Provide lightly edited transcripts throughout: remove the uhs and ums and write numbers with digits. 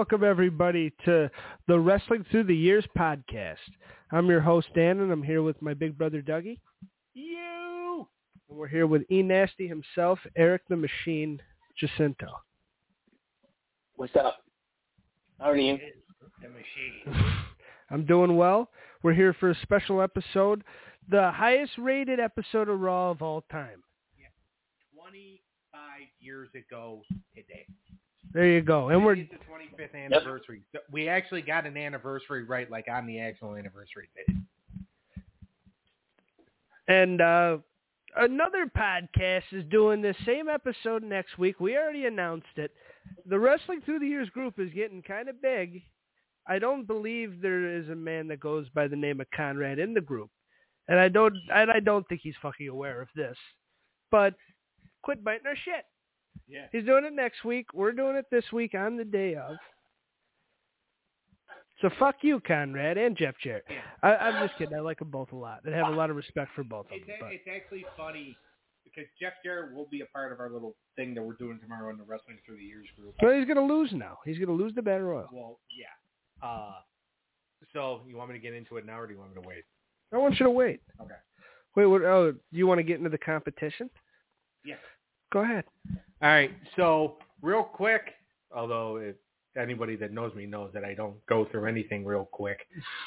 welcome everybody to the Wrestling Through the Years podcast. I'm your host, Dan, and I'm here with my big brother, Dougie. You! And we're here with E-Nasty himself, Eric the Machine Jacinto. What's up? How are you? The Machine. I'm doing well. We're here for a special episode, the highest rated episode of Raw of all time. Yeah, 25 years ago today. There you go. And it's the 25th anniversary. Yep. We actually got an anniversary right, like on the actual anniversary date. And another podcast is doing this same episode next week. We already announced it. The Wrestling Through the Years group is getting kind of big. I don't believe there is a man that goes by the name of Conrad in the group. And I don't think he's fucking aware of this. But quit biting our shit. Yeah. He's doing it next week. We're doing it this week on the day of. So fuck you, Conrad and Jeff Jarrett. Yeah. I'm just kidding. I like them both a lot. I have a lot of respect for both of them. It's actually funny because Jeff Jarrett will be a part of our little thing that we're doing tomorrow in the Wrestling Through the Years group. But he's going to lose now. He's going to lose the Battle Royal. Well, yeah. So you want me to get into it now, or do you want me to wait? I want you to wait. Okay. Wait, what? Oh, you want to get into the competition? Yeah. Go ahead. All right. So real quick, although anybody that knows me knows that I don't go through anything real quick,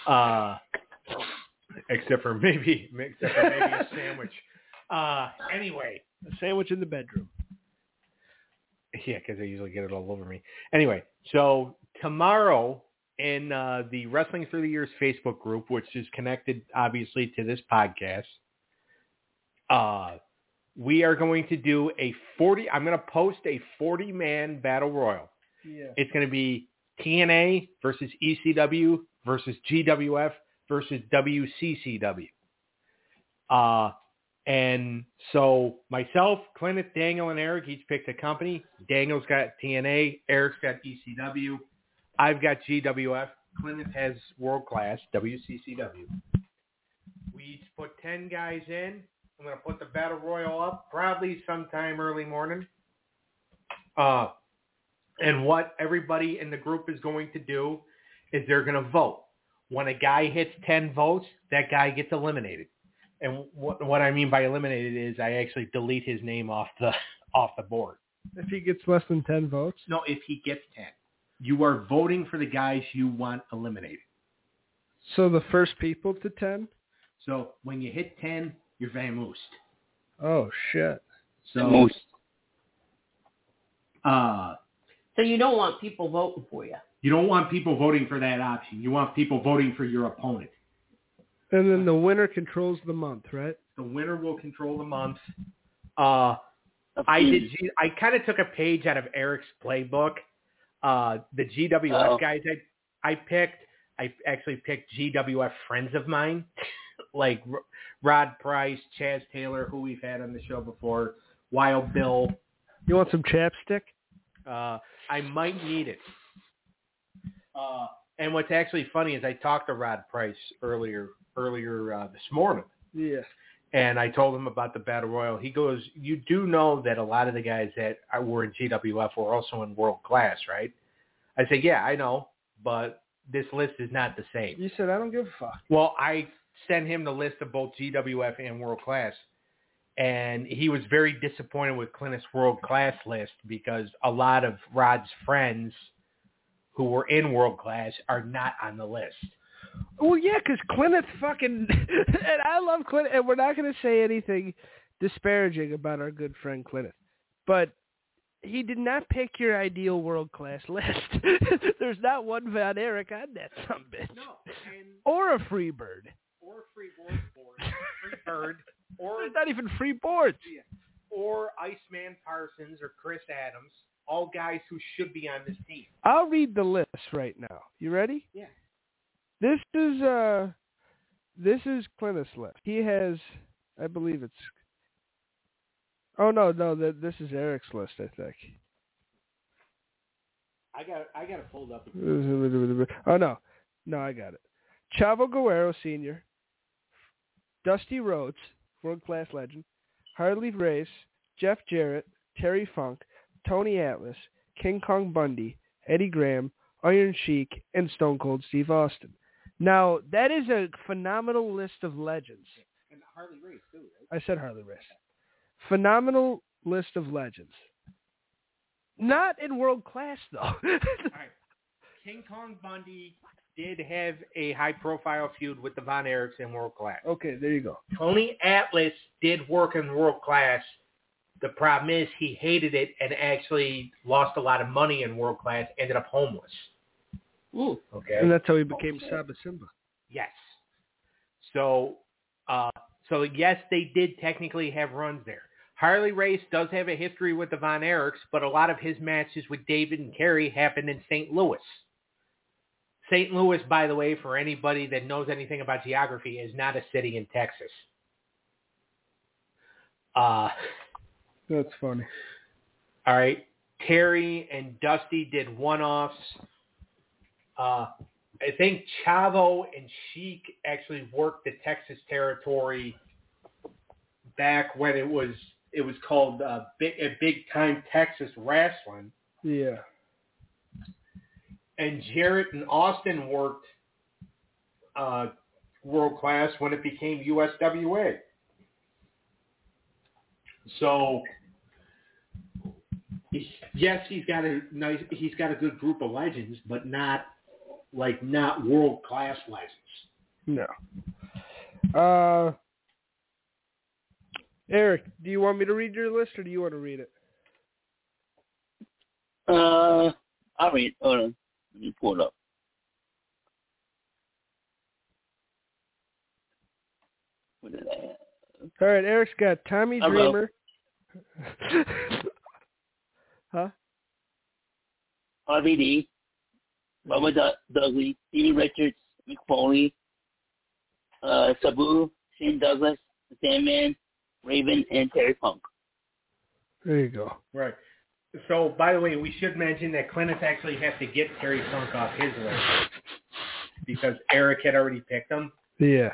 except for maybe a sandwich. Anyway, a sandwich in the bedroom. Yeah, because I usually get it all over me. Anyway, so tomorrow in the Wrestling Through the Years Facebook group, which is connected obviously to this podcast, we are going to do I'm going to post a 40-man battle royal. Yeah. It's going to be TNA versus ECW versus GWF versus WCCW. And so myself, Clinton, Daniel, and Eric each picked a company. Daniel's got TNA. Eric's got ECW. I've got GWF. Clinton has World Class, WCCW. We each put 10 guys in. I'm going to put the Battle Royal up probably sometime early morning. And what everybody in the group is going to do is they're going to vote. When a guy hits 10 votes, that guy gets eliminated. And what I mean by eliminated is I actually delete his name off the board. If he gets less than 10 votes? No, if he gets 10. You are voting for the guys you want eliminated. So the first people to 10? So when you hit 10, you're vamoosed. Oh, shit. So you don't want people voting for you. You don't want people voting for that option. You want people voting for your opponent. And then the winner controls the month, right? The winner will control the month. I kind of took a page out of Eric's playbook. The GWF guys I actually picked GWF friends of mine, like Rod Price, Chaz Taylor, who we've had on the show before, Wild Bill. You want some chapstick? I might need it. And what's actually funny is I talked to Rod Price earlier this morning. Yeah. And I told him about the Battle Royal. He goes, you do know that a lot of the guys that were in GWF were also in World Class, right? I said, yeah, I know, but this list is not the same. You said, I don't give a fuck. Well, I sent him the list of both GWF and World Class, and he was very disappointed with Clinton's World Class list because a lot of Rod's friends who were in World Class are not on the list. Well, yeah, because Clinton's fucking... and I love Clinton, and we're not going to say anything disparaging about our good friend Clinton. But he did not pick your ideal world-class list. There's not one Von Erich on that sumbitch. No. Or a free bird. Or a free bird. Or there's not even free boards. Yeah. Or Iceman Parsons or Chris Adams. All guys who should be on this team. I'll read the list right now. You ready? Yeah. This is Clinton's list. He has, I believe it's. Oh no, this is Eric's list, I think. I got it pulled up. Oh no, I got it. Chavo Guerrero Sr., Dusty Rhodes, World Class Legend, Harley Race, Jeff Jarrett, Terry Funk, Tony Atlas, King Kong Bundy, Eddie Graham, Iron Sheik, and Stone Cold Steve Austin. Now, that is a phenomenal list of legends. And Harley Race, too, right? I said Harley Race. Phenomenal list of legends. Not in world class, though. All right. King Kong Bundy did have a high-profile feud with the Von Erichs in world class. Okay, there you go. Tony Atlas did work in world class. The problem is he hated it and actually lost a lot of money in world class, ended up homeless. Ooh. Okay. And that's how he became Saba Simba. Yes. So yes, they did technically have runs there. Harley Race does have a history with the Von Erichs, but a lot of his matches with David and Kerry happened in St. Louis. St. Louis, by the way, for anybody that knows anything about geography, is not a city in Texas. That's funny. All right. Terry and Dusty did one-offs. I think Chavo and Sheik actually worked the Texas territory back when it was called Big Time Texas Wrestling. Yeah. And Jarrett and Austin worked world class when it became USWA. So yes, he's got a good group of legends, but not world class legends. No. Eric, do you want me to read your list, or do you want to read it? I'll read. Hold on. Let me pull it up. What did I have? All right, Eric's got Tommy Dreamer. Huh? RVD, Robert Dudley, Stevie Richards, Mick Foley, Sabu, Shane Douglas, The Sandman, Raven, and Terry Funk. There you go. Right. So, by the way, we should mention that Clintus actually has to get Terry Funk off his list because Eric had already picked him. Yeah.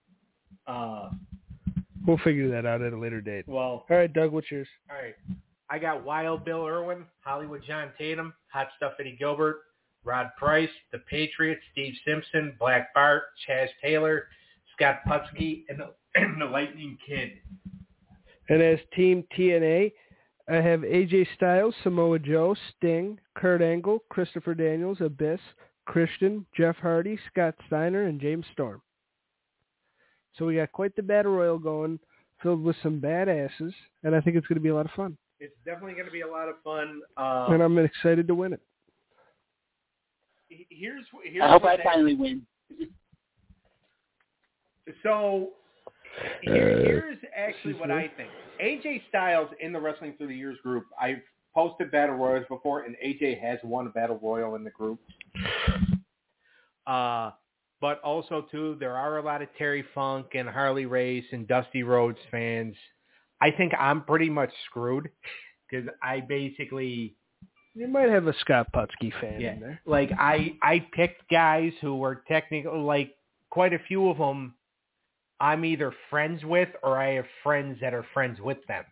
We'll figure that out at a later date. Well, all right, Doug, what's yours? All right. I got Wild Bill Irwin, Hollywood John Tatum, Hot Stuff Eddie Gilbert, Rod Price, The Patriots, Steve Simpson, Black Bart, Chaz Taylor, Scott Putski, and the Lightning Kid. And as Team TNA, I have AJ Styles, Samoa Joe, Sting, Kurt Angle, Christopher Daniels, Abyss, Christian, Jeff Hardy, Scott Steiner, and James Storm. So we got quite the battle royal going, filled with some badasses, and I think it's going to be a lot of fun. It's definitely going to be a lot of fun. And I'm excited to win it. Here's I hope I finally win. So here's actually what I think. AJ Styles in the Wrestling Through the Years group, I've posted Battle Royals before, and AJ has won a Battle Royal in the group. But also, too, there are a lot of Terry Funk and Harley Race and Dusty Rhodes fans. I think I'm pretty much screwed because I basically... You might have a Scott Putski fan in there. Like, I picked guys who were technically, like, quite a few of them I'm either friends with or I have friends that are friends with them.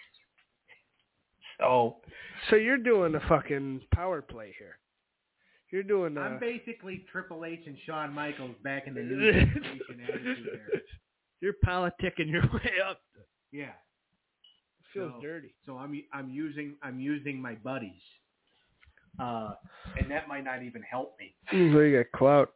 So you're doing a fucking power play here. You're doing I'm basically Triple H and Shawn Michaels back in the new generation attitude there. You're politicking your way up. Yeah. It feels dirty. So I'm using my buddies. And that might not even help me. So you got clout.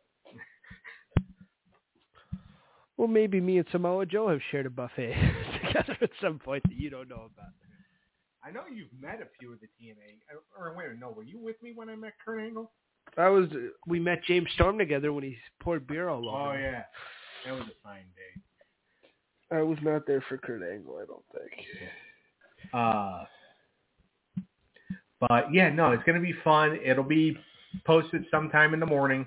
Well, maybe me and Samoa Joe have shared a buffet together at some point that you don't know about. I know you've met a few of the TNA. Or wait, no, were you with me when I met Kurt Angle? We met James Storm together when he poured beer all over. Oh, yeah. That was a fine day. I was not there for Kurt Angle, I don't think. But, yeah, no, it's going to be fun. It'll be posted sometime in the morning.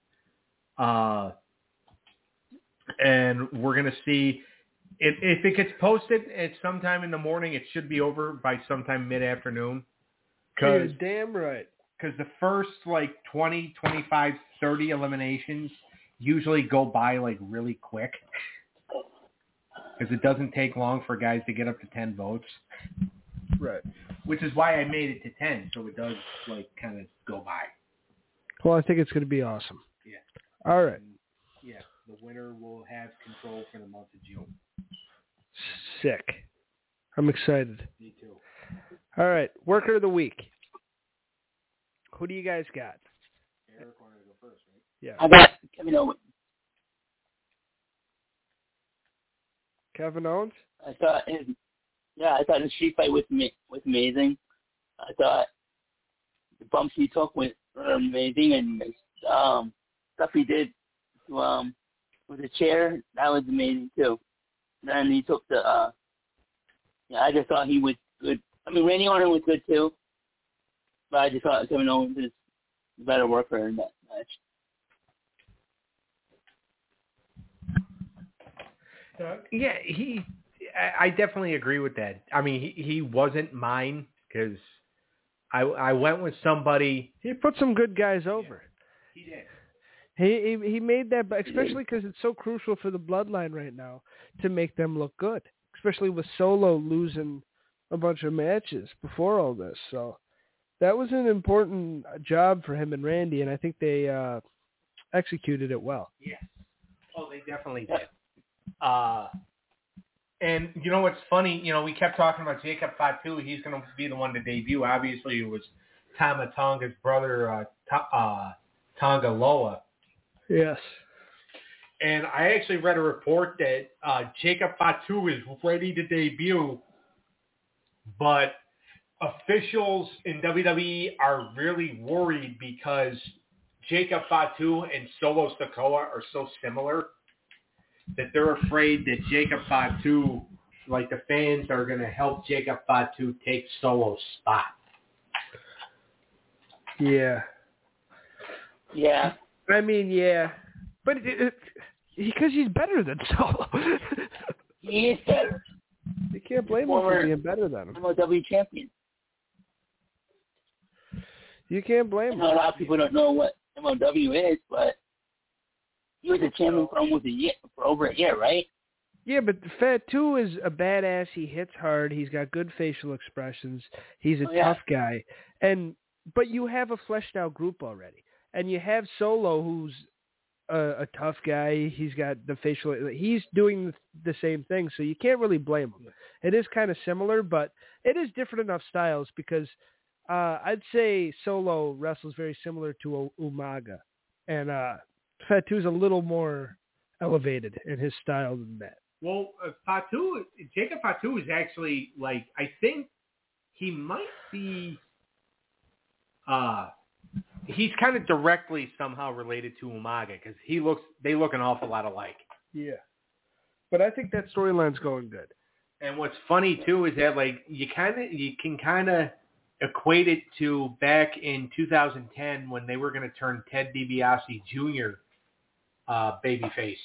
And we're going to see if it gets posted at sometime in the morning, it should be over by sometime mid-afternoon. You're damn right. Because the first, 20, 25, 30 eliminations usually go by, really quick. Because it doesn't take long for guys to get up to 10 votes. Right. Which is why I made it to 10, so it does, kind of go by. Well, I think it's going to be awesome. Yeah. All right. And, yeah, the winner will have control for the month of June. Sick. I'm excited. Me too. All right. Worker of the week. Who do you guys got? Eric wanted to go first, right? Yeah. I got Kevin Owens. Kevin Owens? I thought the street fight was amazing. I thought the bumps he took were amazing, and stuff he did with the chair, that was amazing too. Then he took the I just thought he was good. I mean, Randy Orton was good too, but I just thought Kevin Owens is a better worker in that match. Yeah, I definitely agree with that. I mean, he wasn't mine because I went with somebody. He put some good guys over. He did. He made that, especially because it's so crucial for the bloodline right now to make them look good, especially with Solo losing a bunch of matches before all this. So that was an important job for him and Randy, and I think they executed it well. Yes. Oh, they definitely did. And you know what's funny? You know, we kept talking about Jacob Fatu. He's going to be the one to debut. Obviously, it was Tama Tonga's brother, Tonga Loa. Yes. And I actually read a report that Jacob Fatu is ready to debut, but officials in WWE are really worried because Jacob Fatu and Solo Sikoa are so similar that they're afraid that Jacob Fatu, like the fans, are going to help Jacob Fatu take Solo's spot. Yeah. Yeah. I mean, yeah. But because he's better than Solo. He is better. You can't blame him for being better than him. MLW champion. You can't blame him. I know a lot of people don't know what MLW is, but he was a champion for almost a year, for over a year, right? Yeah, but Fatu is a badass. He hits hard. He's got good facial expressions. He's a tough guy. But you have a fleshed out group already. And you have Solo, who's a tough guy. He's got the facial. He's doing the same thing, so you can't really blame him. It is kind of similar, but it is different enough styles because I'd say Solo wrestles very similar to Umaga. And Fatu's a little more elevated in his style than that. Well, Jacob Fatu is actually, like, I think he might be, he's kind of directly somehow related to Umaga because they look an awful lot alike. Yeah. But I think that storyline's going good. And what's funny too is that, like, you can kind of equate it to back in 2010 when they were going to turn Ted DiBiase Jr. Babyface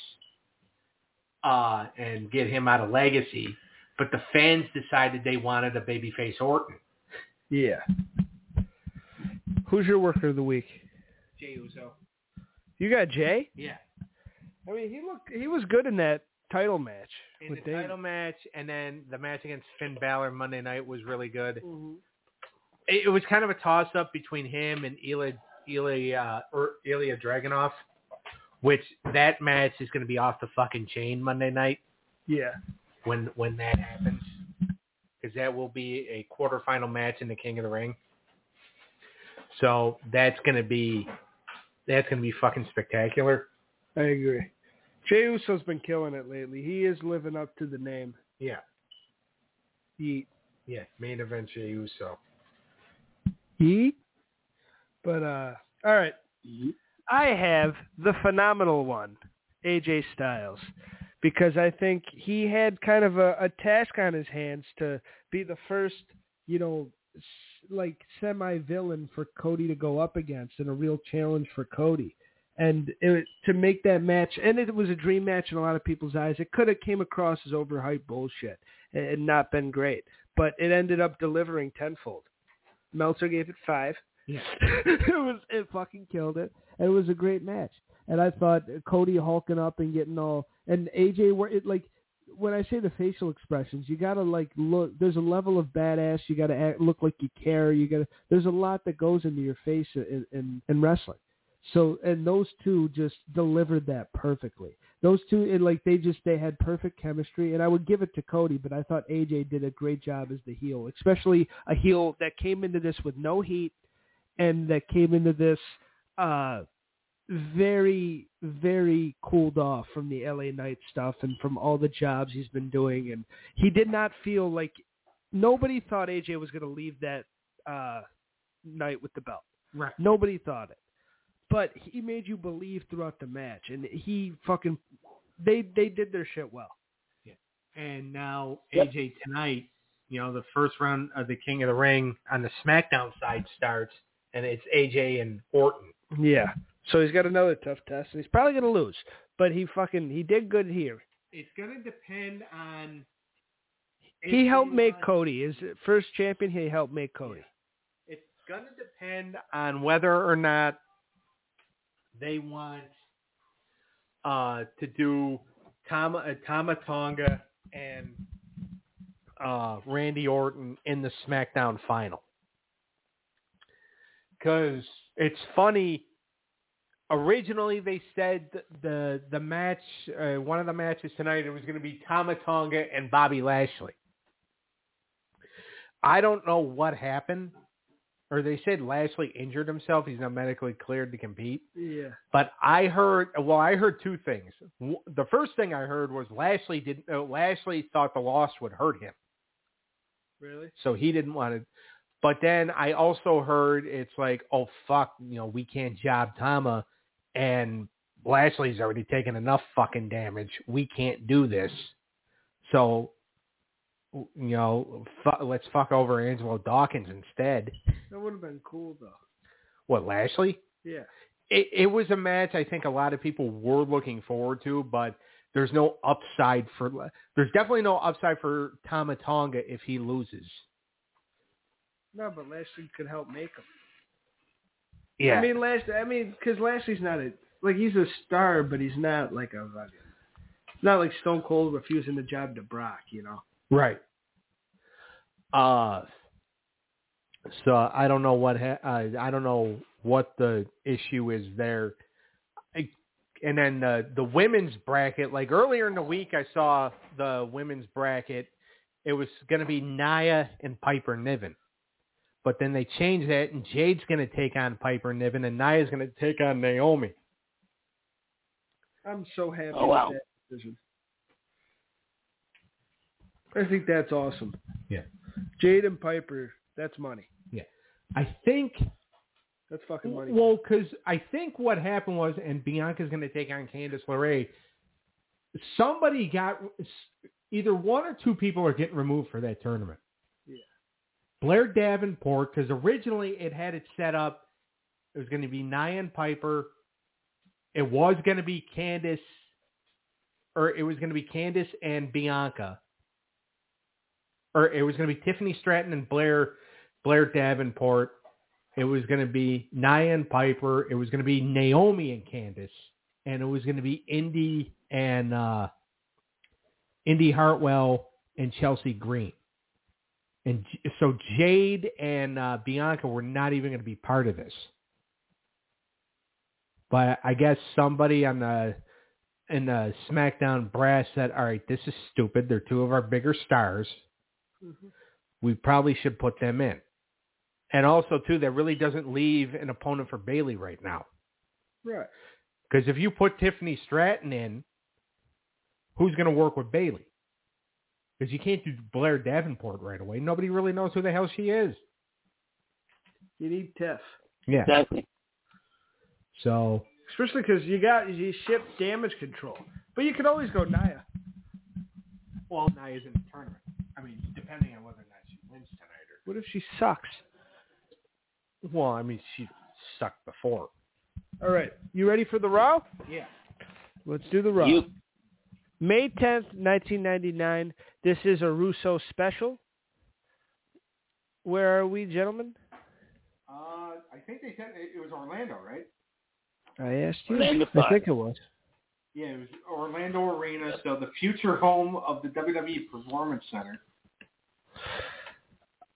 and get him out of Legacy, but the fans decided they wanted a babyface Orton. Yeah. Who's your worker of the week? Jey Uso. You got Jay? Yeah. I mean, he was good in that title match. In the title match, and then the match against Finn Balor Monday night was really good. Mm-hmm. It was kind of a toss-up between him and Ilya Dragunov, which that match is going to be off the fucking chain Monday night. Yeah. When that happens, because that will be a quarterfinal match in the King of the Ring. So that's gonna be fucking spectacular. I agree. Jey Uso's been killing it lately. He is living up to the name. Yeah. Yeet. Yeah. Main event Jey Uso. Yeet. But all right. Mm-hmm. I have the phenomenal one, AJ Styles, because I think he had kind of a task on his hands to be the first, like semi-villain for Cody to go up against and a real challenge for Cody. And to make that match, and it was a dream match in a lot of people's eyes, it could have came across as overhyped bullshit and not been great. But it ended up delivering tenfold. Meltzer gave it 5. Yeah. It fucking killed it. And it was a great match. And I thought Cody hulking up and getting all, and AJ, when I say the facial expressions, you gotta look. There's a level of badass. You gotta look like you care. There's a lot that goes into your face in wrestling, So, and those two just delivered that perfectly. Those two, they had perfect chemistry, and I would give it to Cody, but I thought AJ did a great job as the heel, especially a heel that came into this with no heat and that came into this very, very cooled off from the LA Knight stuff and from all the jobs he's been doing. And he did not feel like nobody thought AJ was going to leave that night with the belt. Right. Nobody thought it. But he made you believe throughout the match, and they did their shit well. Yeah. And now AJ tonight, the first round of the King of the Ring on the SmackDown side starts, and it's AJ and Orton. Yeah. So he's got another tough test, and he's probably going to lose. But he did good here. It's going to depend on... He helped make Cody. His first champion, he helped make Cody. Yeah. It's going to depend on whether or not they want to do Tama Tonga and Randy Orton in the SmackDown final. Because it's funny, originally they said the match, one of the matches tonight, it was going to be Tama Tonga and Bobby Lashley. I don't know what happened. Or they said Lashley injured himself. He's not medically cleared to compete. Yeah. But I heard two things. The first thing I heard was Lashley thought the loss would hurt him. Really? So he didn't want to. But then I also heard it's like, oh, fuck, we can't job Tama. And Lashley's already taken enough fucking damage. We can't do this. So, let's fuck over Angelo Dawkins instead. That would have been cool, though. What, Lashley? Yeah. It was a match I think a lot of people were looking forward to, but there's definitely no upside for Tama Tonga if he loses. No, but Lashley could help make him. Yeah. Because Lashley's not he's a star, but he's not like it's not like Stone Cold refusing the job to Brock, Right. So I don't know I don't know what the issue is there. And then the women's bracket, like earlier in the week, I saw the women's bracket. It was going to be Nia and Piper Niven. But then they changed that, and Jade's going to take on Piper Niven, and Nia's going to take on Naomi. I'm so happy with that decision. I think that's awesome. Yeah. Jade and Piper, that's money. Yeah. I think... That's fucking money. Well, because I think what happened was, and Bianca's going to take on Candice LeRae, somebody got... Either one or two people are getting removed for that tournament. Yeah. Blair Davenport, because originally it had it set up, it was going to be Nia and Piper. It was going to be Candice and Bianca. Or it was going to be Tiffany Stratton and Blair Davenport. It was going to be Nia and Piper. It was going to be Naomi and Candice. And it was going to be Indy Hartwell and Chelsea Green. And so Jade and Bianca were not even going to be part of this. But I guess somebody in the SmackDown brass said, all right, this is stupid. They're two of our bigger stars. Mm-hmm. We probably should put them in. And also, too, that really doesn't leave an opponent for Bayley right now. Right. Because if you put Tiffany Stratton in, who's going to work with Bayley? Because you can't do Blair Davenport right away. Nobody really knows who the hell she is. You need Tiff. Yeah. Exactly. So. Especially because you ship Damage Control. But you could always go Nia. Well, Nia's in the tournament. I mean, depending on whether or not she wins tonight. What if she sucks? Well, I mean, she sucked before. All right. You ready for the Raw? Yeah. Let's do the Raw. May 10th, 1999. This is a Russo special. Where are we, gentlemen? I think they said it was Orlando, right? I asked you. Orlando. I think it was. Yeah, it was Orlando Arena, so the future home of the WWE Performance Center.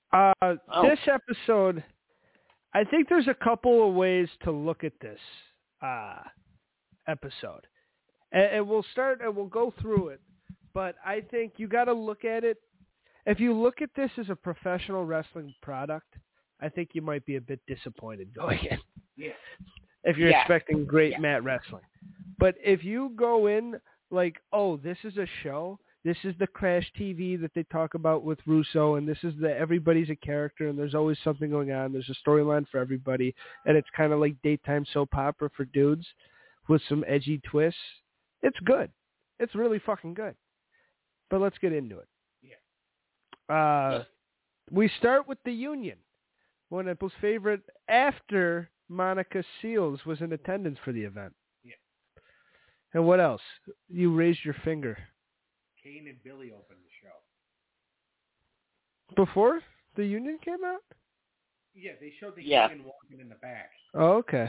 This episode, I think there's a couple of ways to look at this. episode. And we'll start and we'll go through it. But I think you got to look at it. If you look at this as a professional wrestling product, I think you might be a bit disappointed going in. Yeah. If you're expecting great mat wrestling. But if you go in like, oh, this is a show, this is the Crash TV that they talk about with Russo, and this is everybody's a character, and there's always something going on. There's a storyline for everybody, and it's kind of like daytime soap opera for dudes with some edgy twists. It's good. It's really fucking good. But let's get into it. Yeah. We start with the Union, one of people's favorite after Monica Seals was in attendance for the event. Yeah. And what else? You raised your finger. Kane and Billy opened the show. Before the Union came out? Yeah, they showed the Union walking in the back. Oh, okay.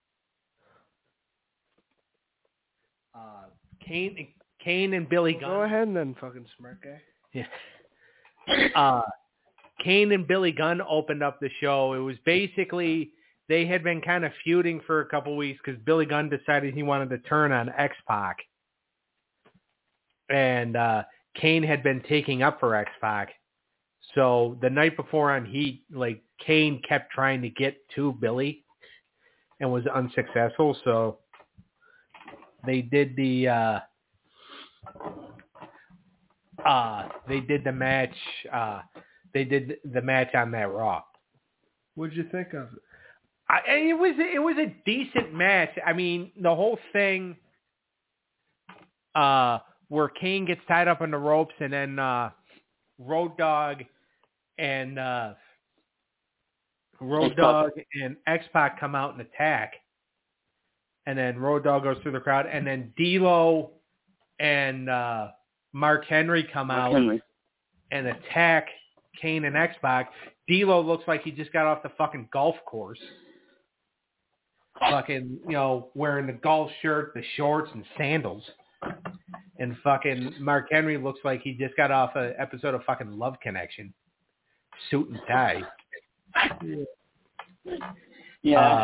Kane and Billy Gunn. Go ahead then, fucking smart guy. Yeah. Kane and Billy Gunn opened up the show. It was basically they had been kind of feuding for a couple weeks because Billy Gunn decided he wanted to turn on X-Pac. And Kane had been taking up for X-Pac. So the night before on Heat, like Kane kept trying to get to Billy and was unsuccessful. So they did the match. They did the match on that Raw. What'd you think of it? It was a decent match. I mean, the whole thing where Kane gets tied up on the ropes and then Road Dogg and X-Pac come out and attack. And then Road Dogg goes through the crowd. And then D'Lo and Mark Henry come out and attack Kane and X-Pac. D'Lo looks like he just got off the fucking golf course. Fucking, wearing the golf shirt, the shorts, and sandals. And fucking Mark Henry looks like he just got off an episode of fucking Love Connection. Suit and tie. Yeah.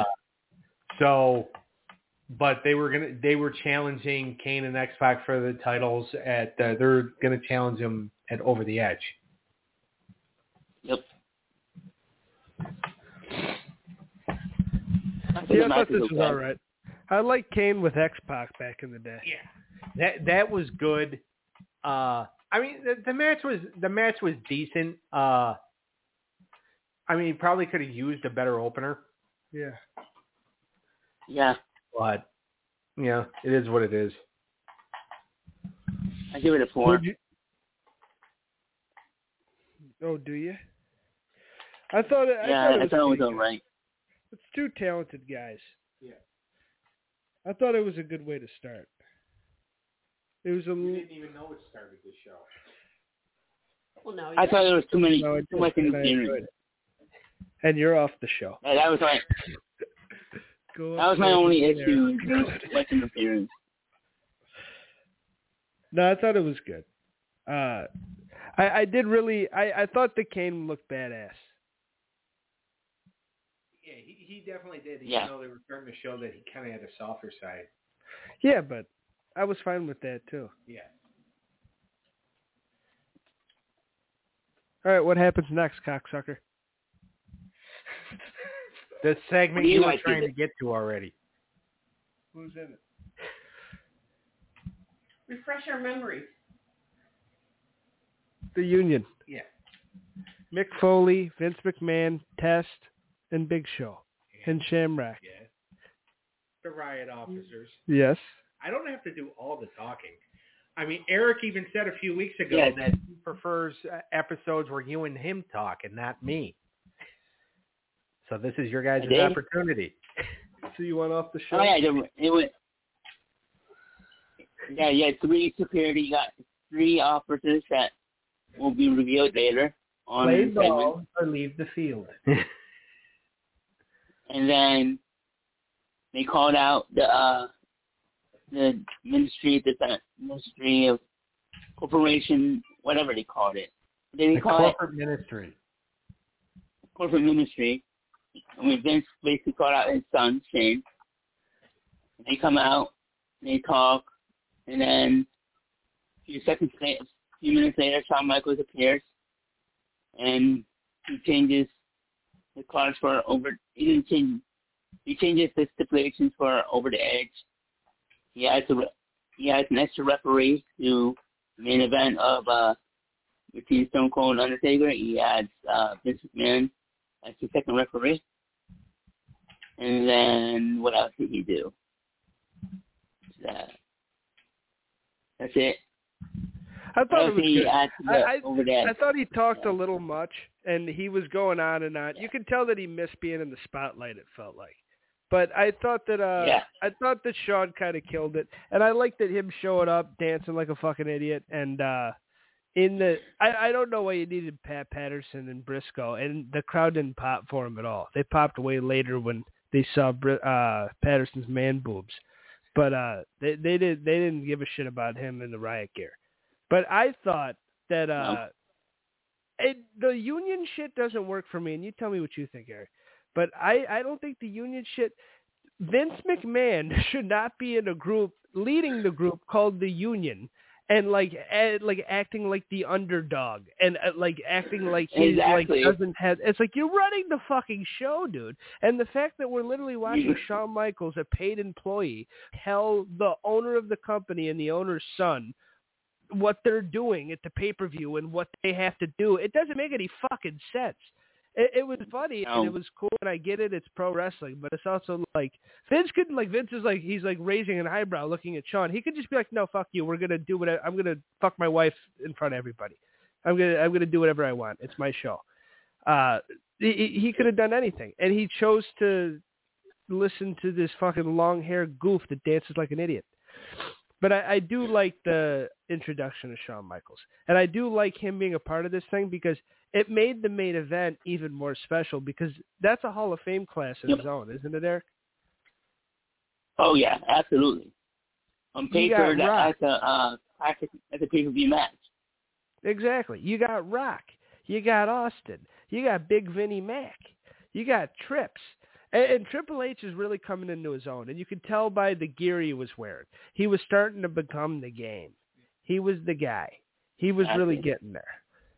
But they were challenging Kane and X-Pac for the titles at, they're going to challenge them at Over the Edge. Yep. I thought this was all right. I liked Kane with X-Pac back in the day. Yeah, that was good. I mean, the match was decent. I mean, probably could have used a better opener. Yeah. Yeah. But it is what it is. I give it a 4. Oh, do you? I thought it was all right. It's two talented guys. Yeah. I thought it was a good way to start. It was You didn't even know it started the show. Well, no. I thought there was too much interference. And you're off the show. Yeah, that was right. That was my only issue. Too much interference. No, I thought it was good. I did really. I thought the Kane looked badass. Yeah, he definitely did. Yeah. Even though they were starting to show that he kind of had a softer side. Yeah, but I was fine with that too. Yeah. All right, what happens next, cocksucker? The segment you were trying to get to already. Who's in it? Refresh our memories. The Union. Yeah. Mick Foley, Vince McMahon, Test, and Big Show. And Shamrock. Yeah. The Riot officers. Yes. I don't have to do all the talking. I mean, Eric even said a few weeks ago that he prefers episodes where you and him talk and not me. So this is your guys' opportunity. So you went off the show? Oh, yeah, it went. Yeah, 3 security. You got 3 officers that will be revealed later on. Play ball or leave the field. And then they called out the Ministry of Corporation, whatever they called it. The corporate ministry. Corporate ministry. I mean, Vince basically called out his son, Shane. They come out, they talk, and then a few minutes later, Shawn Michaels appears, and he changes the cards for over. He changes the stipulations for Over the Edge. He adds an extra referee to the main event of between Stone Cold and Undertaker. He adds Vince McMahon as the second referee. And then what else did he do? That's it. I thought it was good. Over that. I thought he talked a little much, and he was going on and on. You could tell that he missed being in the spotlight, it felt like. But I thought that I thought that Shawn kind of killed it, and I liked that him showing up, dancing like a fucking idiot, and I don't know why you needed Pat Patterson and Briscoe, and the crowd didn't pop for him at all. They popped way later when they saw Patterson's man boobs, but they didn't give a shit about him in the riot gear. But I thought that the union shit doesn't work for me, and you tell me what you think, Eric. But I don't think the union shit. Vince McMahon should not be in a group leading the group called the Union, and like acting like the underdog, and like acting like he like doesn't have. It's like you're running the fucking show, dude. And the fact that we're literally watching Shawn Michaels, a paid employee, tell the owner of the company and the owner's son what they're doing at the pay-per-view and what they have to do, it doesn't make any fucking sense. It was funny and it was cool, and I get it. It's pro wrestling, but it's also like Vince is like he's like raising an eyebrow, looking at Shawn. He could just be like, "No, fuck you. We're gonna do what I'm gonna fuck my wife in front of everybody. I'm gonna do whatever I want. It's my show." He could have done anything, and he chose to listen to this fucking long-haired goof that dances like an idiot. But I do like the introduction of Shawn Michaels. And I do like him being a part of this thing because it made the main event even more special because that's a Hall of Fame class in its own, isn't it, Eric? Oh, yeah, absolutely. On paper, that's a pay-per-view match. Exactly. You got Rock. You got Austin. You got Big Vinnie Mac. You got Trips. And Triple H is really coming into his own, and you could tell by the gear he was wearing. He was starting to become the game. He was the guy. He was really getting there.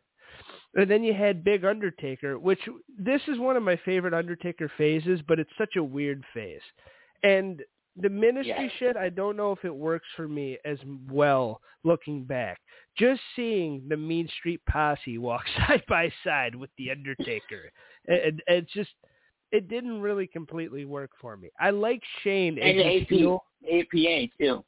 And then you had Big Undertaker, which this is one of my favorite Undertaker phases, but it's such a weird phase. And the ministry shit, I don't know if it works for me as well looking back. Just seeing the Mean Street Posse walk side by side with the Undertaker, and it's just... It didn't really completely work for me. I like Shane and the APA too.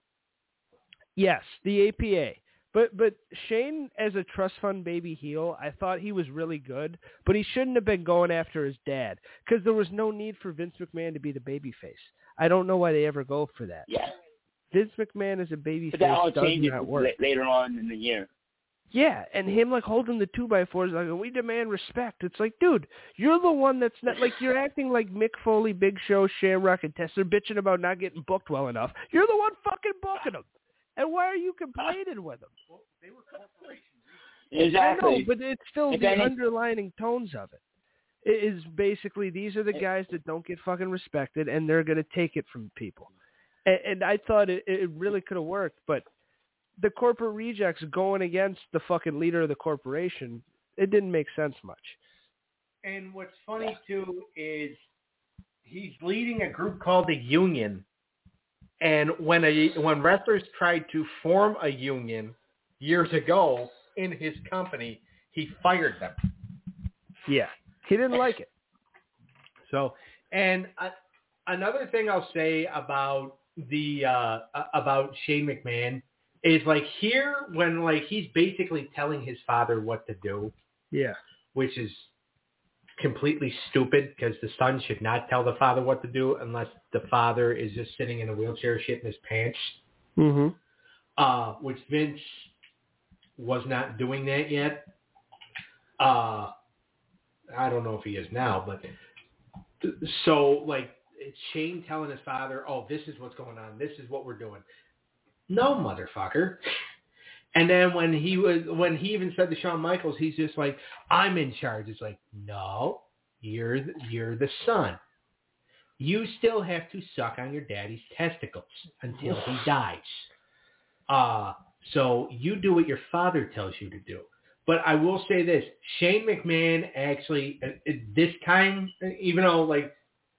Yes, the APA. But Shane as a trust fund baby heel, I thought he was really good, but he shouldn't have been going after his dad because there was no need for Vince McMahon to be the babyface. I don't know why they ever go for that. Yeah. Vince McMahon as a babyface but that all does changes not work. Later on in the year. Yeah, and him like holding the 2x4s like, we demand respect. It's like, dude, you're the one that's not like you're acting like Mick Foley, Big Show, Shamrock, and Test. They're bitching about not getting booked well enough. You're the one fucking booking them. And why are you complaining with them? Well, they were corporations. Exactly. I know, but it's still the underlining tones of it. It is basically these are the guys that don't get fucking respected, and they're going to take it from people. And I thought it really could have worked, but the corporate rejects going against the fucking leader of the corporation, it didn't make sense much. And what's funny, too, is he's leading a group called the Union. And when wrestlers tried to form a union years ago in his company, he fired them. Yeah, he didn't like it. So, and another thing I'll say about about Shane McMahon is like here when like he's basically telling his father what to do. Yeah. Which is completely stupid because the son should not tell the father what to do unless the father is just sitting in a wheelchair shitting his pants. Mm-hmm. Which Vince was not doing that yet. I don't know if he is now, but so like it's Shane telling his father, "Oh, this is what's going on. This is what we're doing." No, motherfucker. And then when he even said to Shawn Michaels, he's just like, "I'm in charge." It's like, no, you're the son. you still have to suck on your daddy's testicles until he dies. So you do what your father tells you to do. But I will say this, Shane McMahon actually, this time, even though, like,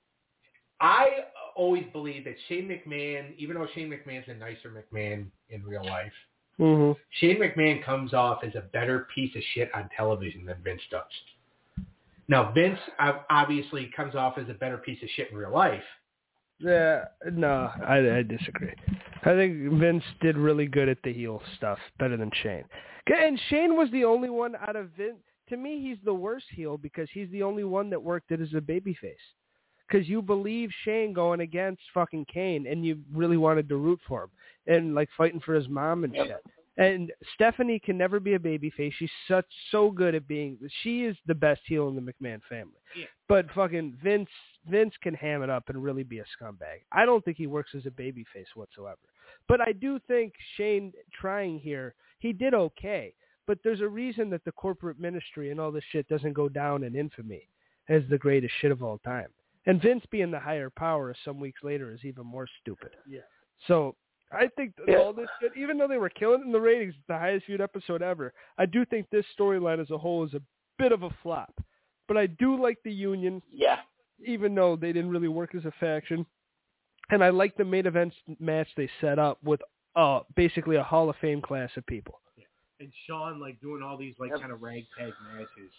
I always believe that Shane McMahon, even though Shane McMahon's a nicer McMahon in real life, Shane McMahon comes off as a better piece of shit on television than Vince does. Now, Vince obviously comes off as a better piece of shit in real life. Yeah, no, I disagree. I think Vince did really good at the heel stuff, better than Shane. And Shane was the only one out of Vince. To me, he's the worst heel because he's the only one that worked it as a babyface. Because you believe Shane going against fucking Kane, and you really wanted to root for him, and like fighting for his mom and shit. And Stephanie can never be a babyface. She's so good at being. She is the best heel in the McMahon family. Yeah. But fucking Vince can ham it up and really be a scumbag. I don't think he works as a babyface whatsoever. But I do think Shane trying here, he did okay. But there's a reason that the corporate ministry and all this shit doesn't go down in infamy as the greatest shit of all time. And Vince being the higher power some weeks later is even more stupid. Yeah. So I think all this shit, even though they were killing it in the ratings, it's the highest viewed episode ever, I do think this storyline as a whole is a bit of a flop. But I do like the Union, even though they didn't really work as a faction. And I like the main event match they set up with basically a Hall of Fame class of people. Yeah. And Shawn, like, doing all these, like, kind of ragtag matches.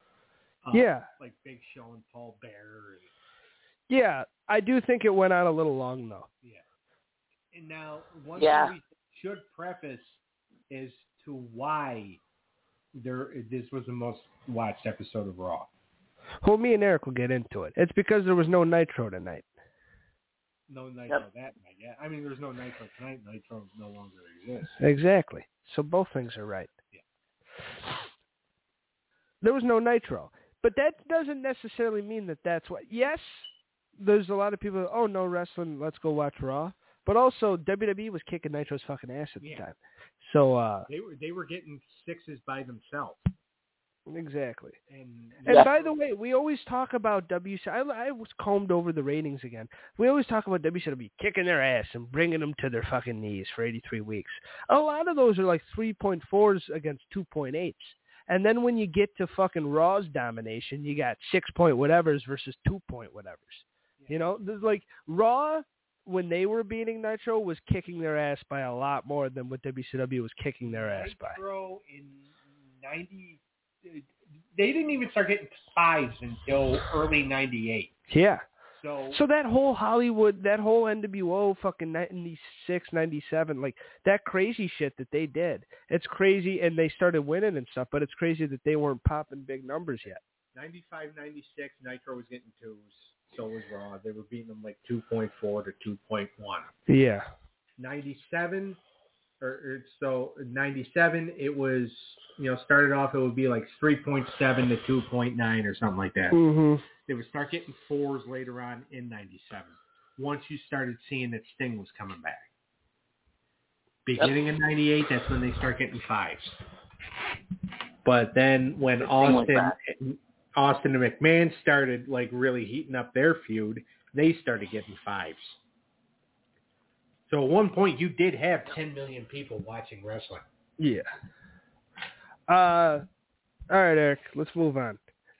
Like Big Show and Paul Bearer. Yeah, I do think it went on a little long, though. Yeah. And now, one thing we should preface as to why this was the most watched episode of Raw. Well, me and Eric will get into it. It's because there was no Nitro tonight. No Nitro that night, yeah. I mean, there's no Nitro tonight. Nitro no longer exists. Exactly. So both things are right. Yeah. There was no Nitro. But that doesn't necessarily mean that that's what... Yes, there's a lot of people, no wrestling, let's go watch Raw. But also, WWE was kicking Nitro's fucking ass at the time. So they were getting sixes by themselves. Exactly. And by the way, we always talk about WCW. I was combed over the ratings again. We always talk about WCW kicking their ass and bringing them to their fucking knees for 83 weeks. A lot of those are like 3.4s against 2.8s. And then when you get to fucking Raw's domination, you got 6-point whatevers versus 2-point whatevers. Yeah. You know, there's like Raw, when they were beating Nitro, was kicking their ass by a lot more than what WCW was kicking their ass by. Nitro in 90, they didn't even start getting fives until early 98. Yeah. So that whole Hollywood, that whole NWO fucking 96, 97, like that crazy shit that they did. It's crazy, and they started winning and stuff, but it's crazy that they weren't popping big numbers yet. 95, 96, Nitro was getting twos. So was Raw. They were beating them like 2.4 to 2.1. Yeah. 97, so 97, it was, started off, it would be like 3.7 to 2.9 or something like that. Mm-hmm. They would start getting fours later on in 97. Once you started seeing that Sting was coming back. Beginning of 98, that's when they start getting fives. But then when Austin and McMahon started like really heating up their feud, they started getting fives. So at one point you did have 10 million people watching wrestling. Yeah. All right, Eric, let's move on.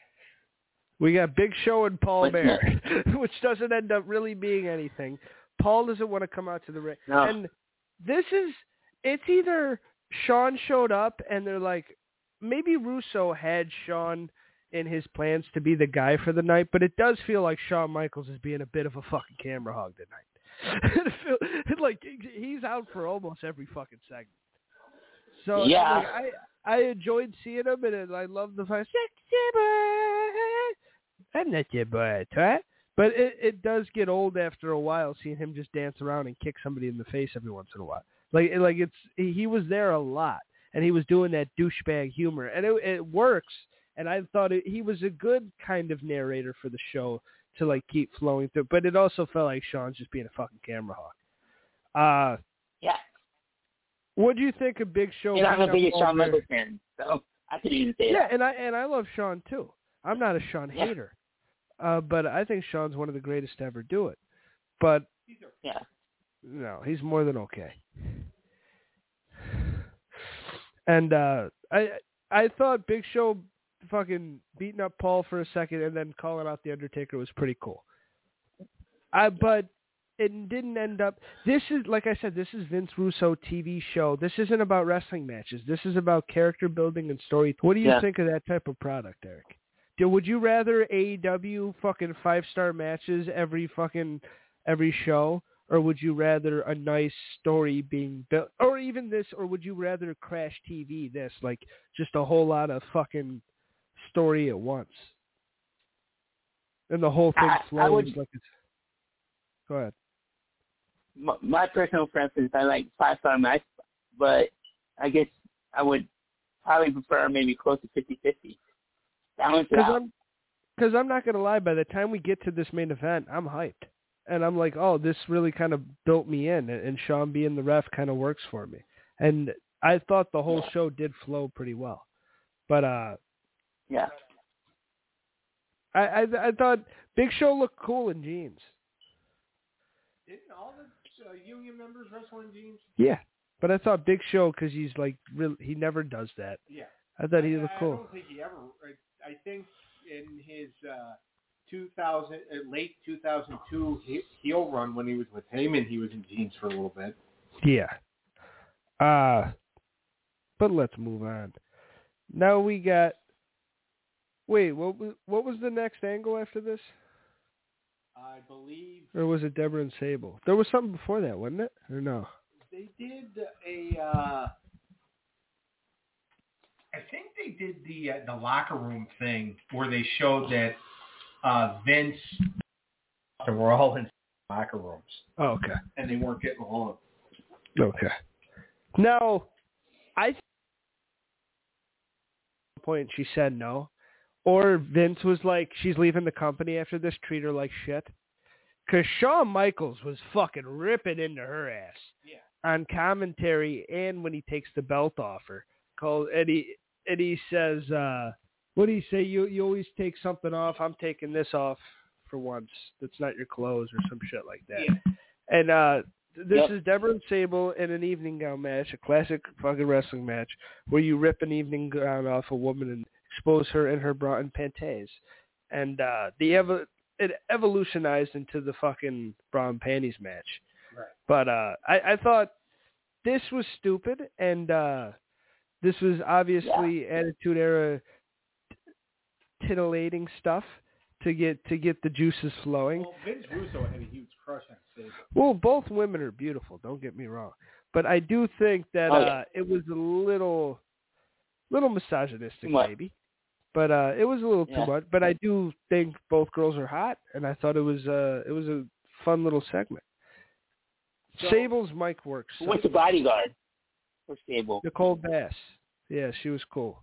We got Big Show and Paul Bearer, which doesn't end up really being anything. Paul doesn't want to come out to the ring. No. And it's either Shawn showed up and they're like, maybe Russo had Shawn in his plans to be the guy for the night, but it does feel like Shawn Michaels is being a bit of a fucking camera hog tonight. Like he's out for almost every fucking segment. So like, I enjoyed seeing him, and I love the fact, sexy boy, I'm not your boy, right? But it does get old after a while seeing him just dance around and kick somebody in the face every once in a while. He was there a lot, and he was doing that douchebag humor, and it works. And I thought he was a good kind of narrator for the show to like keep flowing through. But it also felt like Shawn's just being a fucking camera hawk. Yeah. What do you think of Big Show? I'm a big Shawn Michaels fan, so I could even say that. Yeah, and I love Shawn too. I'm not a Shawn hater. But I think Shawn's one of the greatest to ever do it. But Yeah. no, he's more than okay. And I thought Big Show fucking beating up Paul for a second and then calling out The Undertaker was pretty cool. But it didn't end up. This is, like I said, this is Vince Russo TV show. This isn't about wrestling matches. This is about character building and story. What do you think of that type of product, Eric? Would you rather AEW fucking 5-star matches every show, or would you rather a nice story being built, or even this, or would you rather Crash TV this, like just a whole lot of fucking story at once, and the whole thing flows like it's. Go ahead. My personal preference, I like 5-star match, but I guess I would probably prefer maybe close to 50-50. Balance it out. Because I'm not going to lie, by the time we get to this main event, I'm hyped. And I'm like, oh, this really kind of built me in. And Shawn being the ref kind of works for me. And I thought the whole show did flow pretty well. But, yeah. I thought Big Show looked cool in jeans. Didn't all the union members wrestle in jeans? Yeah. But I thought Big Show, because he's like, he never does that. Yeah. I thought he looked cool. I don't think he ever. I think in his late 2002 heel run when he was with Heyman, he was in jeans for a little bit. Yeah. But let's move on. Now we got. Wait, what was the next angle after this? I believe. Or was it Deborah and Sable? There was something before that, wasn't it? Or no? They did a. I think they did the locker room thing where they showed that Vince were all in locker rooms. Oh, okay. And they weren't getting along. Okay. Now, I point she said no, or Vince was like, she's leaving the company after this, treat her like shit. Because Shawn Michaels was fucking ripping into her ass on commentary and when he takes the belt off her. And he says, what do you say? You always take something off. I'm taking this off for once. That's not your clothes or some shit like that. Yeah. And this is Deborah and Sable in an evening gown match, a classic fucking wrestling match, where you rip an evening gown off a woman and expose her in her bra and panties. And it evolutionized into the fucking bra and panties match. Right. But I thought this was stupid, and this was obviously Attitude Era titillating stuff to get the juices flowing. Well, Vince Russo had a huge crush on Sable. Well, both women are beautiful. Don't get me wrong, but I do think that it was a little misogynistic, maybe. But it was a little too much. But I do think both girls are hot, and I thought it was a fun little segment. So, Sable's mic works. Who was the bodyguard for Sable? Nicole Bass. Yeah, she was cool.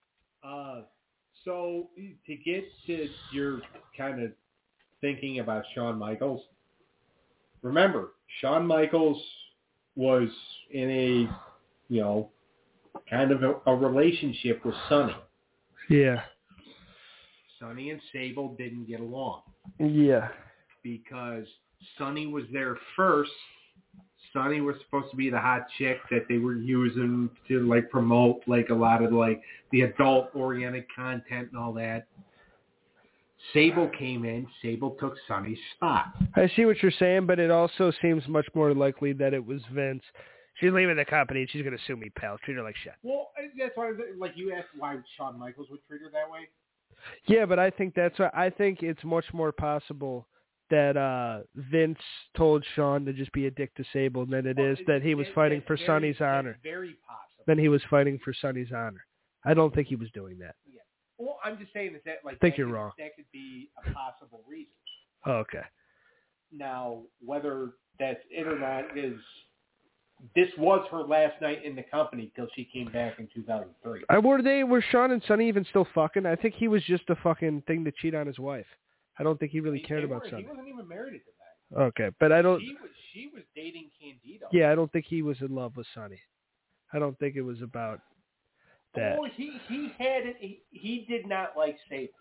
So to get to your kind of thinking about Shawn Michaels, remember, Shawn Michaels was in a, kind of a relationship with Sonny. Yeah. Sonny and Sable didn't get along. Yeah. Because Sonny was there first. Sonny was supposed to be the hot chick that they were using to promote a lot of the adult oriented content and all that. Sable came in. Sable took Sonny's spot. I see what you're saying, but it also seems much more likely that it was Vince. She's leaving the company and she's going to sue me, pal. Treat her like shit. Well, that's why, you asked why Shawn Michaels would treat her that way. Yeah, but I think I think it's much more possible that Vince told Shawn to just be a dick to Sable than it is that he was fighting for Sonny's honor. Very possible. Then he was fighting for Sonny's honor. I don't think he was doing that. Yeah. Well, I'm just saying that I think you're wrong. That could be a possible reason. Oh, okay. Now, whether that's it or not this was her last night in the company till she came back in 2003. Were Shawn and Sonny even still fucking? I think he was just a fucking thing to cheat on his wife. I don't think he really cared about Sonny. He wasn't even married at the time. Okay, but I don't. She was dating Candido. Yeah, I don't think he was in love with Sonny. I don't think it was about that. Oh, he had it. He did not like Sable.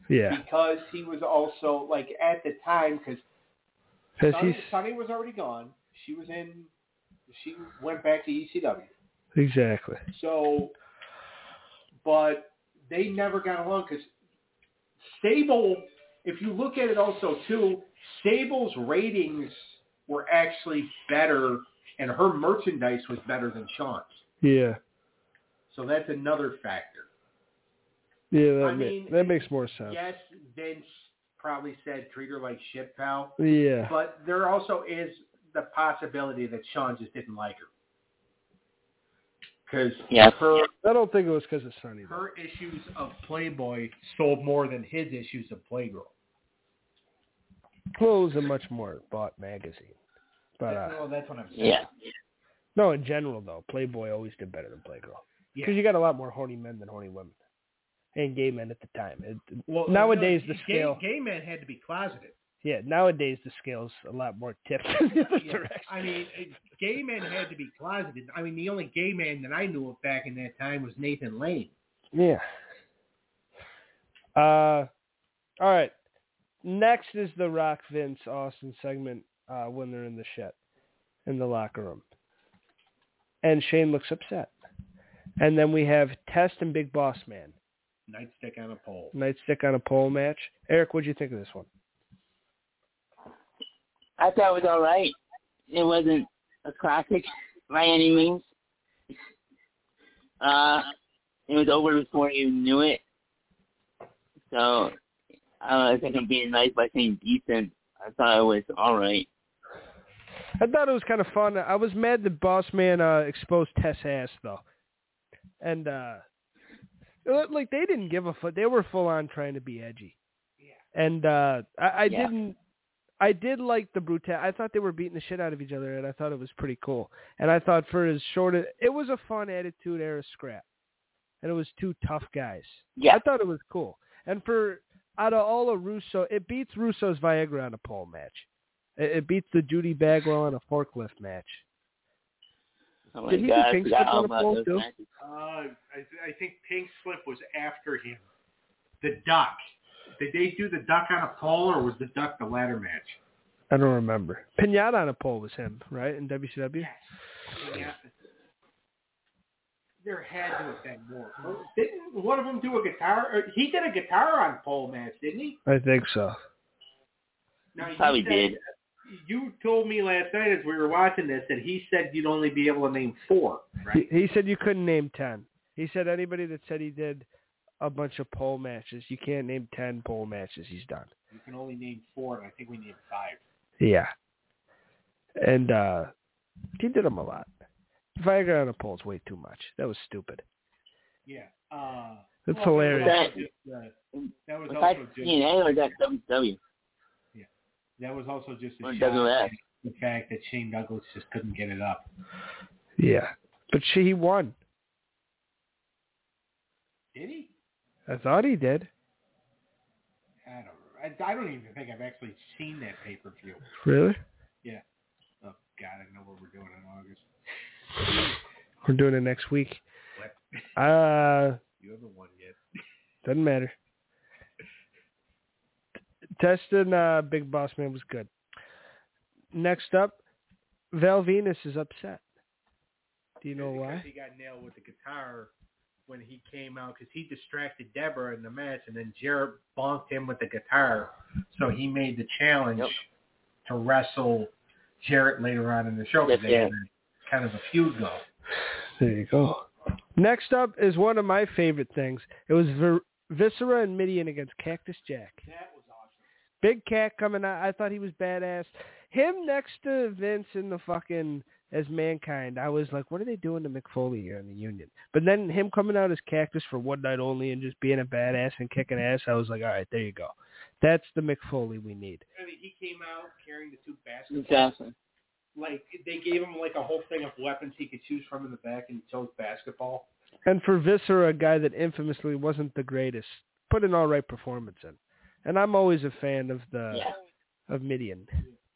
Yeah. Because he was also, like, at the time, because Sunny was already gone. She went back to ECW. Exactly. So, but they never got along because Sable, if you look at it also too, Sable's ratings were actually better and her merchandise was better than Shawn's. Yeah. So that's another factor. Yeah, that makes more sense. Yes, Vince probably said treat her like shit, pal. Yeah. But there also is the possibility that Shawn just didn't like her. Because I don't think it was because of Sunny. Her issues of Playboy sold more than his issues of Playgirl. Well, it was a much more bought magazine. But that's what I'm saying. Yeah. No, in general, though, Playboy always did better than Playgirl. Because you got a lot more horny men than horny women. And gay men at the time. Nowadays, the scale... Gay men had to be closeted. Yeah, nowadays the scale's a lot more tipped in the other direction. I mean, gay men had to be closeted. I mean, the only gay man that I knew of back in that time was Nathan Lane. Yeah. All right. Next is the Rock Vince Austin segment when they're in the shed, in the locker room. And Shane looks upset. And then we have Test and Big Boss Man. Nightstick on a pole. Nightstick on a pole match. Eric, what'd you think of this one? I thought it was all right. It wasn't a classic by any means. It was over before you knew it. So, I think I'm being nice by saying decent. I thought it was all right. I thought it was kind of fun. I was mad that Boss Man exposed Tess' ass, though. And, like, they didn't give a fuck. They were full on trying to be edgy. Yeah. And I did like the brutality. I thought they were beating the shit out of each other, and I thought it was pretty cool. And I thought for as short as... It was a fun Attitude Era scrap. And it was two tough guys. Yeah. I thought it was cool. And for... Out of all of Russo, it beats Russo's Viagra on a pole match. It beats the Judy Bagwell on a forklift match. Oh Did he do Pink Slip on a pole too? I think Pink Slip was after him. The duck. Did they do the duck on a pole, or was the duck the ladder match? I don't remember. Pinata on a pole was him, right, in WCW? Yes. Pinata. There had to have been more. Didn't one of them do a guitar? He did a guitar on pole match, didn't he? I think so. No, probably did. You told me last night as we were watching this that he said you'd only be able to name 4, right? He said you couldn't name 10. He said anybody that said he did a bunch of pole matches, you can't name 10 pole matches he's done. You can only name 4, and I think we named 5. Yeah. And he did them a lot. Viagra on a pole is way too much. That was stupid. Yeah. It's hilarious. That was was also that TNA or that WW? Yeah. That was also just a Or shot WF. at the fact that Shane Douglas just couldn't get it up. Yeah. But he won. Did he? I thought he did. I don't even think I've actually seen that pay-per-view. Really? Yeah. Oh, God, I know what we're doing in August. We're doing it next week. What? You haven't won yet. Doesn't matter. Testing Big Boss Man was good. Next up, Val Venus is upset. Do you know why? Because he got nailed with the guitar when he came out because he distracted Deborah in the match, and then Jarrett bonked him with the guitar. So he made the challenge to wrestle Jarrett later on in the show because they had kind of a feud go. There you go. Next up is one of my favorite things. It was Viscera and Mideon against Cactus Jack. That was awesome. Big Cat coming out. I thought he was badass. Him next to Vince in the fucking as Mankind, I was like, what are they doing to Mick Foley here in the Union? But then him coming out as Cactus for one night only and just being a badass and kicking ass, I was like, all right, there you go. That's the Mick Foley we need. I mean, he came out carrying the 2 basketballs. Exactly. Like, they gave him, like, a whole thing of weapons he could choose from in the back, and he chose basketball. And for Viscera, a guy that infamously wasn't the greatest, put an all right performance in. And I'm always a fan of of Mideon.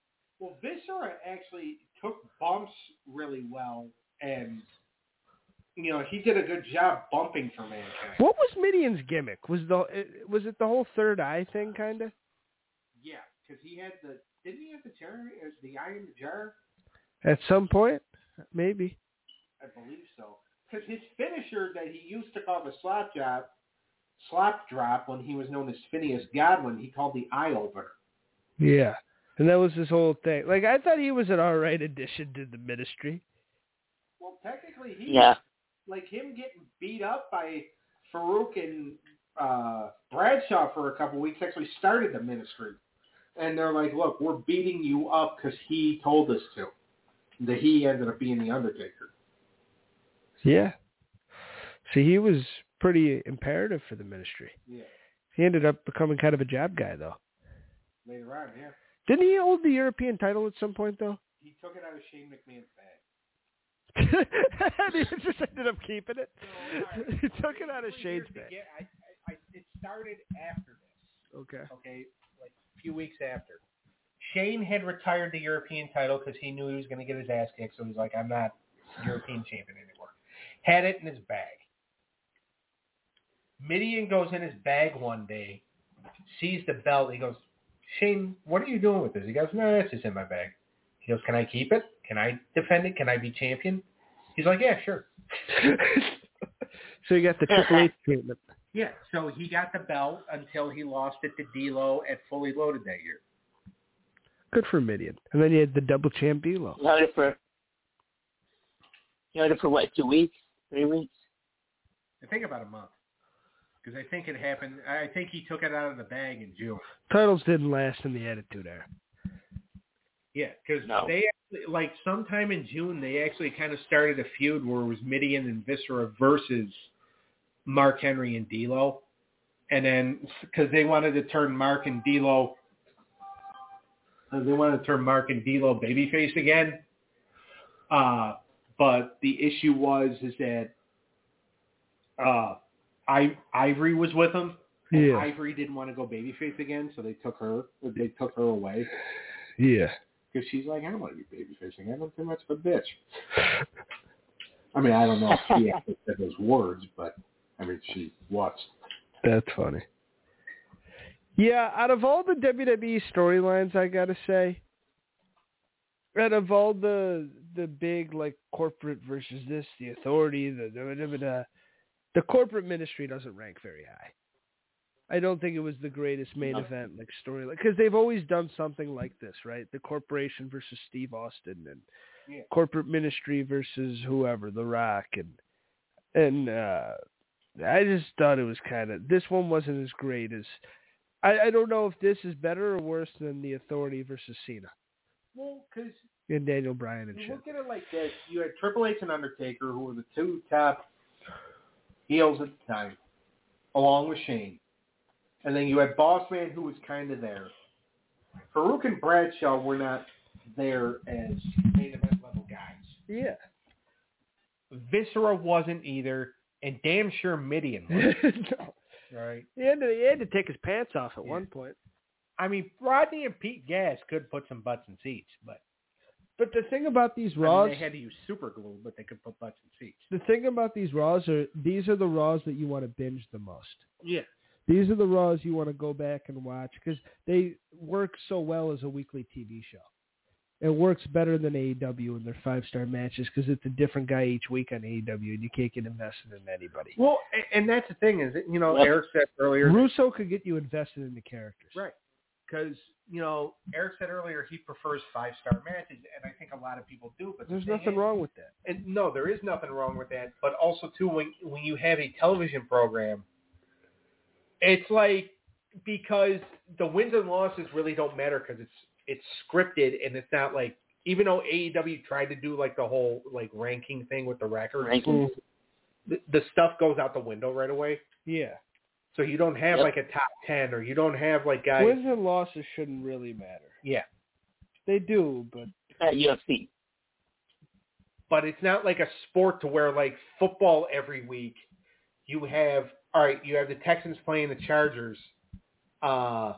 Well, Viscera actually took bumps really well, and he did a good job bumping for Mankind. What was Mideon's gimmick? Was it the whole third eye thing, kind of? Yeah, because didn't he have the eye in the jar? At some point, maybe. I believe so. Because his finisher that he used to call the slap drop when he was known as Phineas Godwin, he called the eye opener. Yeah, and that was his whole thing. Like, I thought he was an all right addition to the Ministry. Well, technically, Yeah. Like him getting beat up by Farouk and Bradshaw for a couple weeks actually started the Ministry. And they're like, look, we're beating you up because he told us to. That he ended up being the Undertaker. Yeah. See, he was pretty imperative for the Ministry. Yeah. He ended up becoming kind of a jab guy, though. Later on, yeah. Didn't he hold the European title at some point, though? He took it out of Shane McMahon's bag. He just ended up keeping it. No, right. He took it out of Shane's bag. It started after this. Okay. Okay, like a few weeks after. Shane had retired the European title because he knew he was going to get his ass kicked, so he's like, I'm not European champion anymore. Had it in his bag. Mideon goes in his bag one day, sees the belt. He goes, Shane, what are you doing with this? He goes, no, it's just in my bag. He goes, can I keep it? Can I defend it? Can I be champion? He's like, yeah, sure. So you got the Triple H treatment. Yeah, so he got the belt until he lost it to D'Lo at Fully Loaded that year. Good for Mideon. And then you had the double champ D'Lo. You had it for what, 2 weeks? 3 weeks? I think about a month. Because I think it happened, I think he took it out of the bag in June. Titles didn't last in the Attitude Era. Yeah, because they actually, like sometime in June, they actually kind of started a feud where it was Mideon and Viscera versus Mark Henry and D'Lo. And then, because they wanted to turn Mark and D'Lo babyface again. But the issue is that Ivory was with them. And yeah. Ivory didn't want to go babyface again, so they took her away. Yeah. Because she's like, I don't want to be babyface again. I'm too much of a bitch. I mean, I don't know if she actually said those words, but I mean, she was. That's funny. Yeah, out of all the WWE storylines, I gotta say, out of all the big like corporate versus this, the Authority, the corporate Ministry doesn't rank very high. I don't think it was the greatest main event like storyline because they've always done something like this, right? The Corporation versus Steve Austin and corporate Ministry versus whoever, The Rock, and I just thought it was kind of this one wasn't as great as I don't know if this is better or worse than the Authority versus Cena. Well, because and Daniel Bryan and you shit. look at it like this: you had Triple H and Undertaker, who were the two top heels at the time, along with Shane. And then you had Boss Man, who was kind of there. Farouk and Bradshaw were not there as main event level guys. Yeah. Viscera wasn't either, and damn sure Mideon wasn't. No. Right. He had to take his pants off at one point. I mean, Rodney and Pete Gas could put some butts in seats, but the thing about these Raws, they had to use super glue, but they could put butts in seats. The thing about these Raws these are the Raws that you want to binge the most. Yeah. These are the Raws you want to go back and watch because they work so well as a weekly TV show. It works better than AEW in their 5-star matches because it's a different guy each week on AEW and you can't get invested in anybody. Well, and that's the thing is, Eric said earlier. Russo could get you invested in the characters. Right. Because, Eric said earlier he prefers 5-star matches, and I think a lot of people do. But there's nothing wrong with that. And no, there is nothing wrong with that. But also, too, when you have a television program, it's like because the wins and losses really don't matter because it's scripted and it's not like even though AEW tried to do like the whole like ranking thing with the records, the stuff goes out the window right away. Yeah. So you don't have like a top 10 or you don't have like guys. Wins and losses shouldn't really matter. Yeah. They do, but at UFC. But it's not like a sport to where like football every week you have the Texans playing the Chargers. The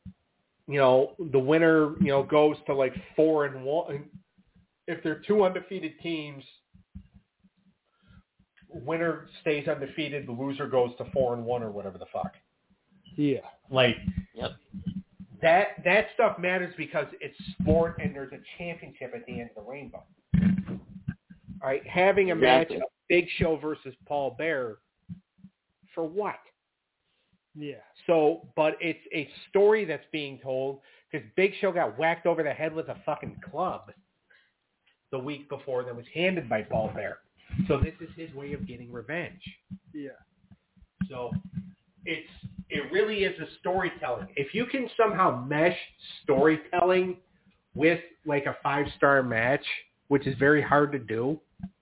winner, goes to like 4-1. If they're two undefeated teams, winner stays undefeated, the loser goes to 4-1 or whatever the fuck. Yeah. Like, Yep. that stuff matters because it's sport and there's a championship at the end of the rainbow. All right, having a match of Big Show versus Paul Bearer, for what? Yeah. So, but it's a story that's being told because Big Show got whacked over the head with a fucking club the week before that was handed by Paul Bearer. So this is his way of getting revenge. Yeah. So it really is a storytelling. If you can somehow mesh storytelling with like a 5-star match, which is very hard to do,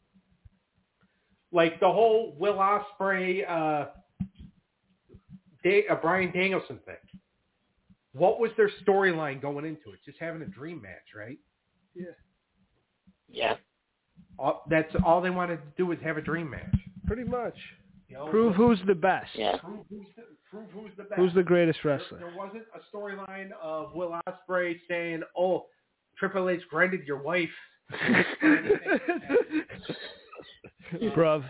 like the whole Will Ospreay, Bryan Danielson thing. What was their storyline going into it? Just having a dream match, right? Yeah. Yeah. That's all they wanted to do was have a dream match. Pretty much. You know, Prove who's the best. Yeah. Prove who's the best. Who's the greatest wrestler? There wasn't a storyline of Will Ospreay saying, "Oh, Triple H grinded your wife." Bruv.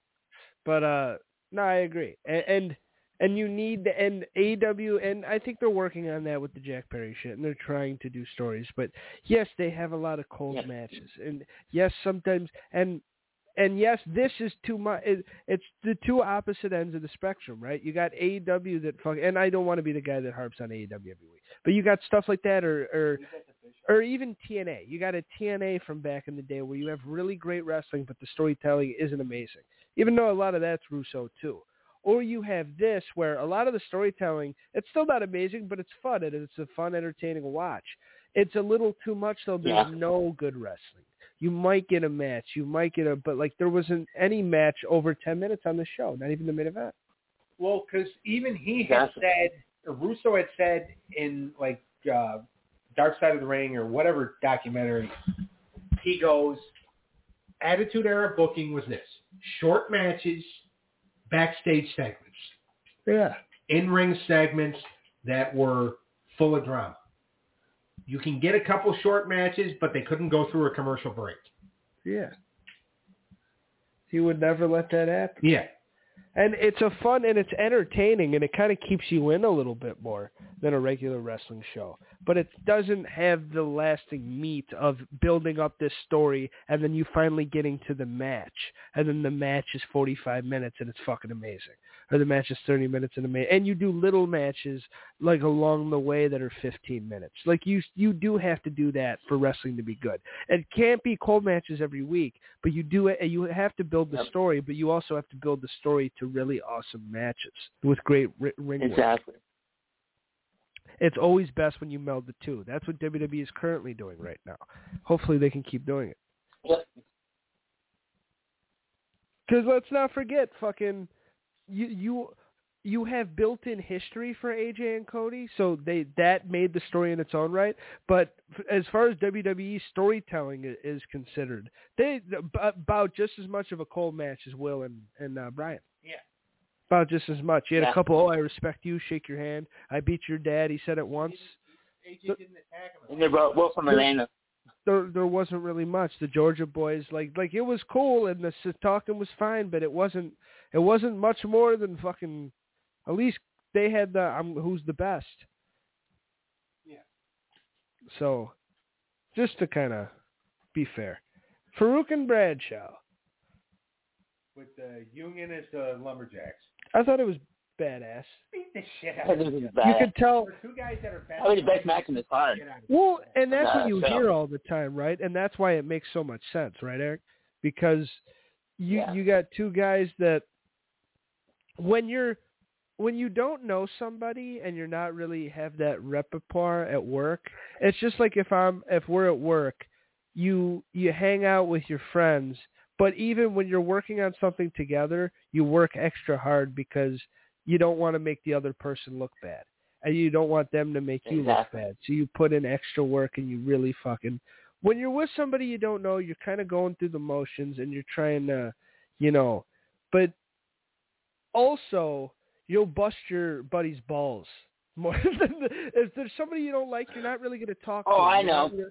But no, I agree. And you need and AEW, and I think they're working on that with the Jack Perry shit, and they're trying to do stories. But yes, they have a lot of cold matches, and yes, sometimes and yes, this is too much. It's the two opposite ends of the spectrum, right? You got AEW that and I don't want to be the guy that harps on AEW every week, but you got stuff like that, or even TNA. You got a TNA from back in the day where you have really great wrestling, but the storytelling isn't amazing, even though a lot of that's Russo too. Or you have this where a lot of the storytelling, it's still not amazing, but it's fun, and it's a fun, entertaining watch. It's a little too much, though. There's no good wrestling. You might get a match. But like there wasn't any match over 10 minutes on the show, not even the main event. Well, because even he had said, or Russo had said in like Dark Side of the Ring or whatever documentary, he goes, Attitude Era booking was this: short matches, backstage segments. Yeah. In-ring segments that were full of drama. You can get a couple short matches, but they couldn't go through a commercial break. Yeah. He would never let that happen. Yeah. And it's a fun and it's entertaining, and it kind of keeps you in a little bit more than a regular wrestling show. But it doesn't have the lasting meat of building up this story and then you finally getting to the match. And then the match is 45 minutes and it's fucking amazing. Or the match is 30 minutes and you do little matches like along the way that are 15 minutes. Like you do have to do that for wrestling to be good. It can't be cold matches every week, but you do it. You have to build the story, but you also have to build the story to really awesome matches with great ring work. Exactly. It's always best when you meld the two. That's what WWE is currently doing right now. Hopefully they can keep doing it. Yep. Because let's not forget, fucking, you have built-in history for AJ and Cody, so that made the story in its own right. But as far as WWE storytelling is considered, they about just as much of a cold match as Will and Brian. Yeah. About just as much. You had a couple, I respect you, shake your hand. I beat your dad. He said it once. AJ didn't attack him. And they brought Will from Atlanta. There wasn't really much. The Georgia boys, like it was cool and the talking was fine, but it wasn't much more than fucking. At least they had the who's the best. Yeah. So, just to kind of be fair, Farouk and Bradshaw. With the Union as the Lumberjacks. I thought it was badass. Beat the shit out of them. You could tell. Two guys that are I mean, the best match in this card. Well, and that's what you hear all the time, right? And that's why it makes so much sense, right, Eric? Because you got two guys that when you don't know somebody and you're not really have that repertoire at work, it's just like if we're at work, you hang out with your friends, but even when you're working on something together, you work extra hard because you don't want to make the other person look bad. And you don't want them to make you look bad. So you put in extra work and you really fucking... When you're with somebody you don't know, you're kind of going through the motions and you're trying to, But also, you'll bust your buddy's balls more than... If there's somebody you don't like, you're not really going to talk to. I know.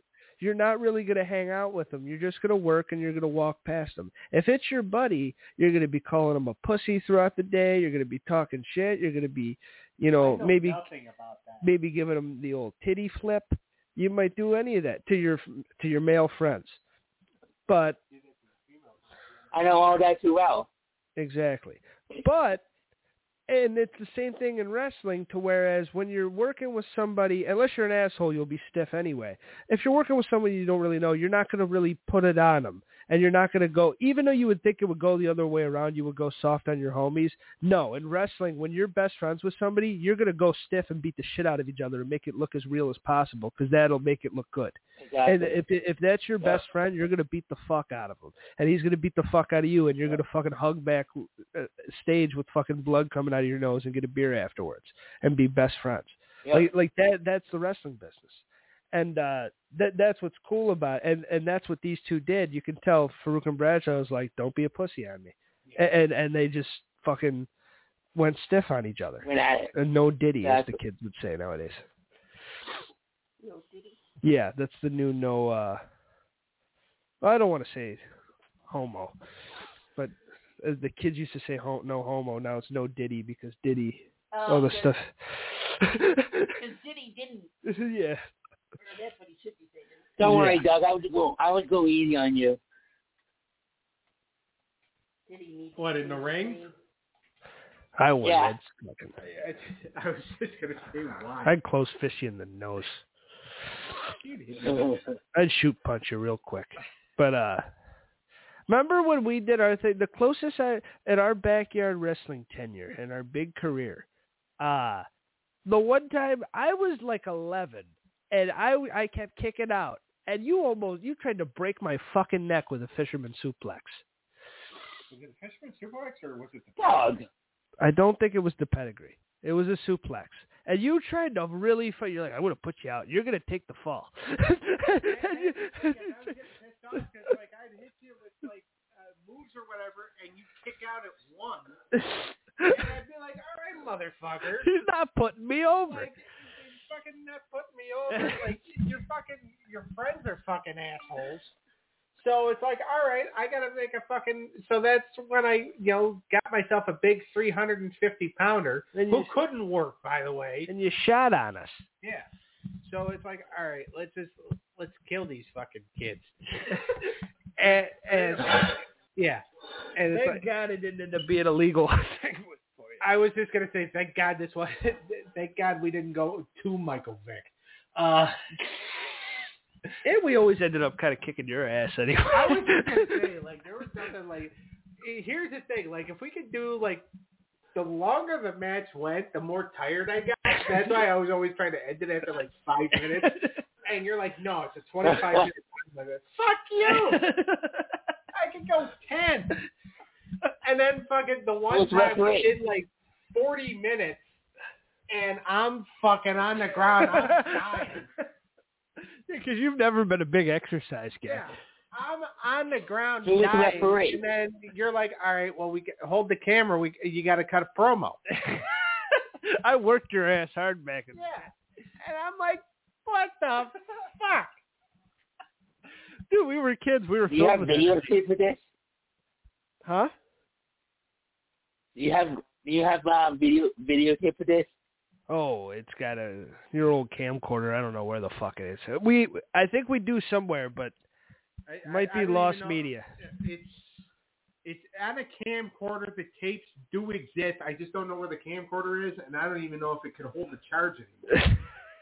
you're not really going to hang out with them. You're just going to work and you're going to walk past them. If it's your buddy, you're going to be calling him a pussy throughout the day. You're going to be talking shit. You're going to be, maybe giving him the old titty flip. You might do any of that to your male friends. But I know all that too well. Exactly. But and it's the same thing in wrestling, to whereas when you're working with somebody, unless you're an asshole, you'll be stiff anyway. If you're working with somebody you don't really know, you're not going to really put it on them. And you're not going to go, even though you would think it would go the other way around, you would go soft on your homies. No, in wrestling, when you're best friends with somebody, you're going to go stiff and beat the shit out of each other and make it look as real as possible, because that'll make it look good. Exactly. And if that's your best friend, you're going to beat the fuck out of him. And he's going to beat the fuck out of you, and you're going to fucking hug back stage with fucking blood coming out of your nose and get a beer afterwards and be best friends. Yep. Like that's the wrestling business. And that's what's cool about it. And that's what these two did. You can tell Farouk and Bradshaw was like, don't be a pussy on me. Yeah. And they just fucking went stiff on each other. Went at it. And no diddy, as the kids would say nowadays. No diddy? Yeah, that's the new no, I don't want to say homo. But as the kids used to say no homo, now it's no diddy, because diddy, all the stuff. Because Diddy didn't. Yeah. That's what he should be saying. Don't worry, Doug. I would go easy on you. What, in the ring? I would. Yeah. I was just gonna say why. I'd close fist you in the nose. I'd shoot punch you real quick. But remember when we did our thing? The closest at our backyard wrestling tenure in our big career. The one time I was like 11. And I kept kicking out. And you tried to break my fucking neck with a fisherman suplex. Was it a fisherman suplex or was it the Dog? I don't think it was the pedigree. It was a suplex. And you tried to really fight. You're like, I'm going to put you out. You're going to take the fall. I was getting pissed off because I'd hit you with moves or whatever, and you kick out at one. And I'd be like, all right, motherfucker. He's not putting me over. Fucking not putting me over. Your friends are fucking assholes. So it's like, all right, I gotta make a fucking. So that's when I, got myself a big 350-pounder who couldn't work, by the way. And you shot on us. Yeah. So it's like, all right, let's kill these fucking kids. and yeah. And it's thank God it didn't end up being illegal. I was just gonna say, thank God thank God we didn't go to Michael Vick. And we always ended up kind of kicking your ass anyway. I was just gonna say, there was something here's the thing, if we could do the longer the match went, the more tired I got. That's why I was always trying to end it after 5 minutes. And you're like, no, it's a 25-minute. Fuck you! I could go 10. And then fucking the one time we did 40 minutes, and I'm fucking on the ground. I'm dying. Because you've never been a big exercise guy. Yeah. I'm on the ground Who was the dying, referee? and then you're like, all right, well, hold the camera. You got to cut a promo. I worked your ass hard back in. Yeah. And I'm like, what the fuck? Dude, we were kids. We were Do you have videotape for this? Huh? Do you have videotape for this? Oh, it's got your old camcorder. I don't know where the fuck it is. I think we do somewhere, but it might be lost media. It's on a camcorder. The tapes do exist. I just don't know where the camcorder is, and I don't even know if it can hold the charge anymore.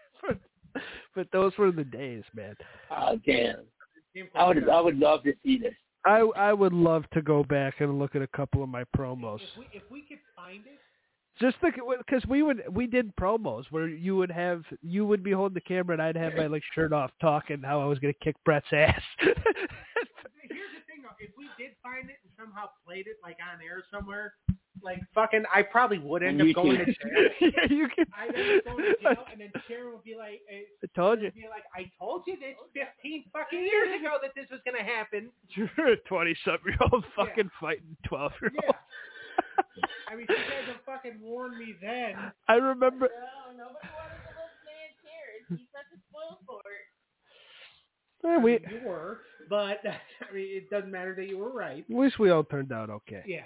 But those were the days, man. Oh damn! I would love to see this. I would love to go back and look at a couple of my promos. If we could find it. Just because we did promos where you would be holding the camera and I'd have my shirt off talking how I was going to kick Brett's ass. Here's the thing though, if we did find it and somehow played it on air somewhere, fucking, I probably would end up going to jail. Yeah, you can. I'd end up going to jail, and then Sharon would be like, I told you. Be like, I told you this 15 fucking years ago that this was going to happen. You're a 20-something-year-old fucking fighting 12-year-old. Yeah. I mean, you guys have fucking warned me then. I remember. No, nobody wanted to let man care. He's such a spoiled sport. We you were, but I mean, it doesn't matter that you were right. at least we all turned out okay. Yeah.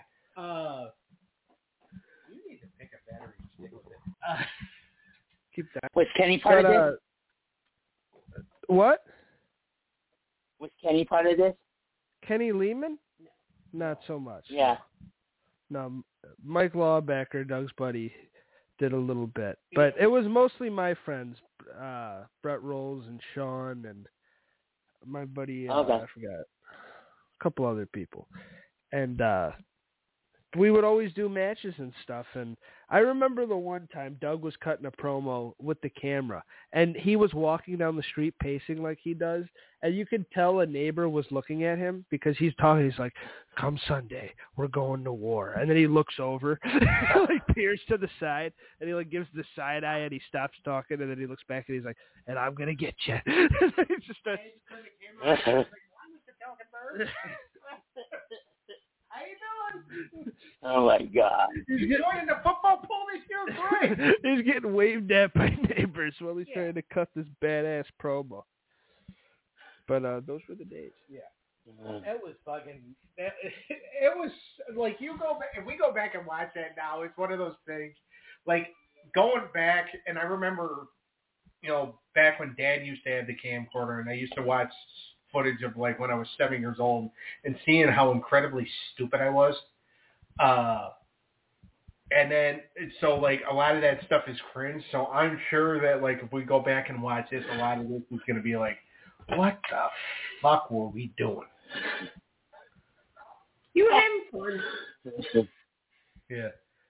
You need to pick a battery and stick with it. Keep that. Was Kenny part of this? What? Was Kenny part of this? Kenny Lehman? Not so much. Yeah. No, Mike Lawbacker, Doug's buddy, did a little bit, but it was mostly my friends, Brett Rolls and Sean and my buddy. I forgot a couple other people, and we would always do matches and stuff. And I remember the one time Doug was cutting a promo with the camera, and he was walking down the street pacing like he does, and you could tell a neighbor was looking at him because he's talking. He's like, "Come Sunday, we're going to war," and then he looks over, like peers to the side, and he like gives the side eye, and he stops talking, and then he looks back and he's like, "And I'm gonna get you." He just starts. How you doing? Oh my God! He's joining the football pool this year, great. He's getting waved at by neighbors while he's trying to cut this badass promo. But those were the days. Yeah, it was fucking. It was like you go back. If we go back and watch that now, it's one of those things. Like going back, and I remember, back when Dad used to have the camcorder, and I used to watch footage of like when I was 7 years old and seeing how incredibly stupid I was. And then, so like a lot of that stuff is cringe. So I'm sure that like if we go back and watch this, a lot of this is going to be like, what the fuck were we doing? You were having fun. Yeah.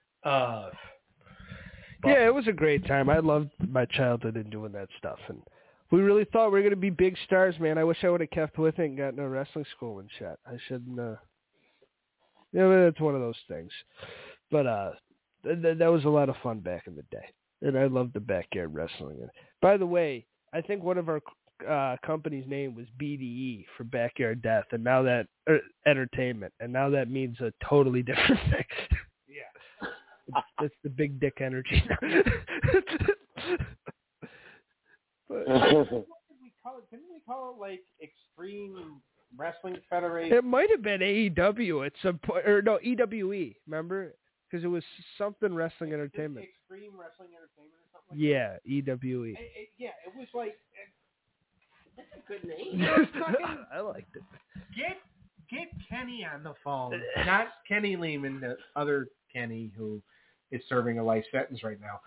Yeah, it was a great time. I loved my childhood and doing that stuff. And we really thought we were going to be big stars, man. I wish I would have kept with it and gotten a wrestling school and shit. I shouldn't. It's one of those things. But that was a lot of fun back in the day. And I loved the backyard wrestling. And by the way, I think one of our company's name was BDE for Backyard Death, and now that entertainment, and now that means a totally different thing. Yeah, it's the big dick energy. But, what did we call it? Didn't we call it like Extreme Wrestling Federation? It might have been AEW at some point, or no, EWE. Remember? Because it was something wrestling entertainment. Extreme Wrestling Entertainment or something like that? Yeah, EWE. It was like. That's a good name. I liked it. Get Kenny on the phone. Not Kenny Lehman, the other Kenny who is serving a life sentence right now.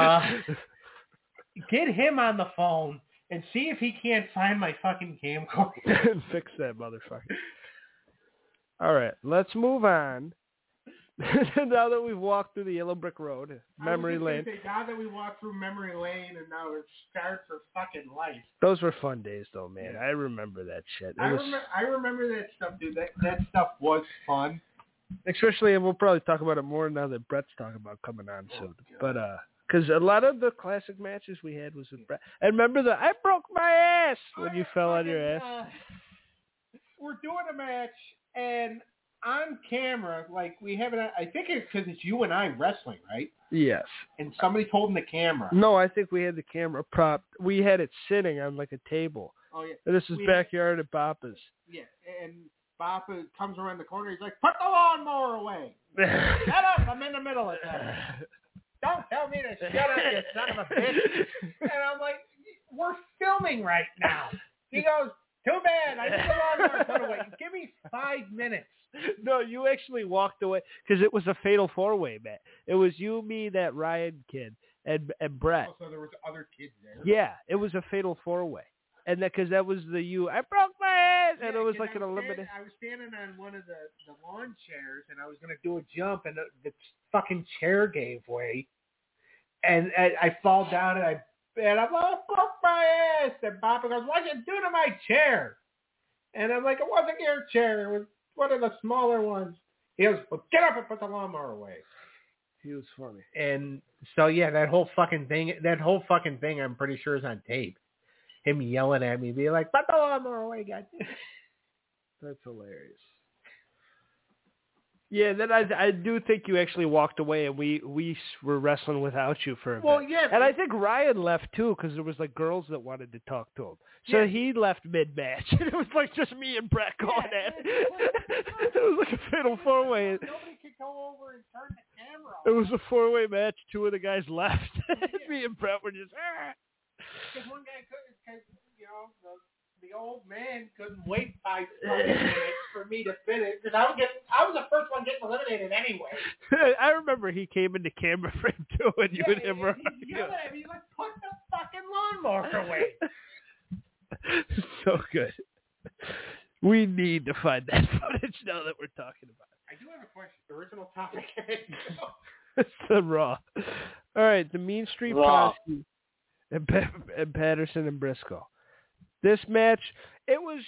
Get him on the phone and see if he can't find my fucking camcorder. And fix that motherfucker. All right, let's move on. Now that we've walked through the yellow brick road, memory lane. Now that we walked through memory lane and now it's start for fucking life. Those were fun days, though, man. Yeah. I remember that shit. I remember that stuff, dude. That stuff was fun. Especially, and we'll probably talk about it more now that Brett's talking about coming on soon. But because a lot of the classic matches we had was with Brett. And remember I broke my ass when you fell on your ass. We're doing a match, and on camera, like we have it. I think it's because it's you and I wrestling, right? Yes. And somebody's holding the camera. No, I think we had the camera propped. We had it sitting on like a table. Oh yeah. And this is backyard at Bapa's. Yeah, and Bapa comes around the corner. He's like, "Put the lawnmower away." Shut up! I'm in the middle of that. Don't tell me to shut up, you son of a bitch. And I'm like, we're filming right now. He goes, too bad. I need the lawnmower put away. Give me 5 minutes. No, you actually walked away because it was a fatal four-way, man. It was you, me, that Ryan kid, and Brett. Oh, so there was other kids there. Yeah, it was a fatal four-way. And that because that was I broke my ass, and it was like an elimination. I was standing on one of the lawn chairs, and I was going to do a jump, and the fucking chair gave way, and I fall down, and I'm like, fuck my ass, and Papa goes, what'd you do to my chair? And I'm like, it wasn't your chair, it was one of the smaller ones. He goes, well, get up and put the lawnmower away. He was funny. And so, yeah, that whole fucking thing, I'm pretty sure is on tape. Him yelling at me, being like, put the lawnmower away, goddamn. That's hilarious. Yeah, then I do think you actually walked away, and we were wrestling without you for a bit. yeah. And I think Ryan left too because there was like girls that wanted to talk to him. So he left mid-match, and it was like just me and Brett going at it. It was like a fatal four-way. Nobody could go over and turn the camera off. It was a four-way match. Two of the guys left. Me and Brett were just. Because one guy couldn't, because the old man couldn't wait 5 minutes for me to finish. Because I was the first one getting eliminated anyway. I remember he came into camera frame too, and you and him were. He's like, put the fucking lawnmower away. So good. We need to find that footage now that we're talking about it. I do have a question. The original topic. It's the Raw. All right, the Mean Street Posse and Patterson and Briscoe. This match, it was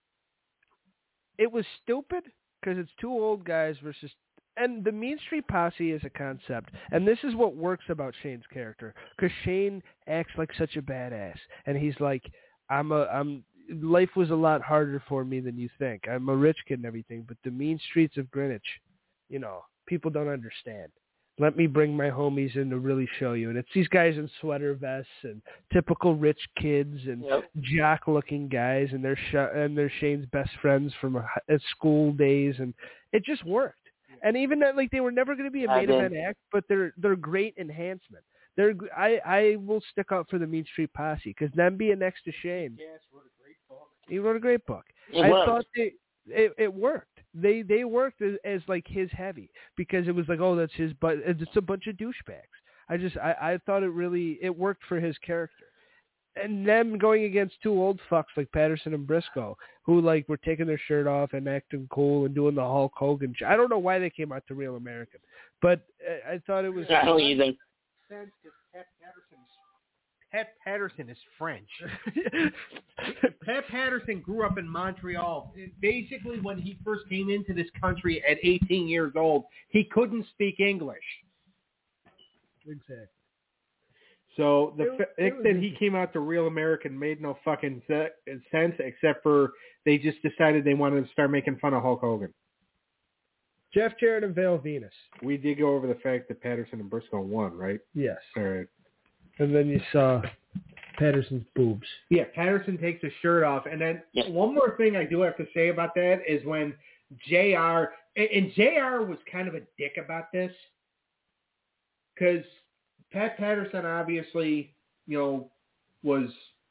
stupid because it's two old guys versus, and the Mean Street Posse is a concept, and this is what works about Shane's character because Shane acts like such a badass, and he's like, life was a lot harder for me than you think. I'm a rich kid and everything, but the mean streets of Greenwich, people don't understand. Let me bring my homies in to really show you. And it's these guys in sweater vests and typical rich kids and jock-looking guys, and they're Shane's best friends from school days, and it just worked. And even that, like, they were never going to be a main event act, but they're great enhancement. I will stick up for the Mean Street Posse because them being next to Shane. Yes, wrote a great book. He wrote a great book. I thought it worked. They worked as like his heavy because it was like, oh, that's his, but it's a bunch of douchebags. I thought it worked for his character. And them going against two old fucks like Patterson and Briscoe, who like were taking their shirt off and acting cool and doing the Hulk Hogan. I don't know why they came out to Real American, but I thought it was. I don't either. Sense because Pat Patterson is French. Pat Patterson grew up in Montreal. Basically, when he first came into this country at 18 years old, he couldn't speak English. Exactly. So the fact that he came out to Real American made no fucking sense, except for they just decided they wanted to start making fun of Hulk Hogan. Jeff Jarrett and Val Venus. We did go over the fact that Patterson and Briscoe won, right? Yes. All right. And then you saw Patterson's boobs. Yeah, Patterson takes his shirt off. And then one more thing I do have to say about that is when JR, and JR was kind of a dick about this, because Pat Patterson obviously, was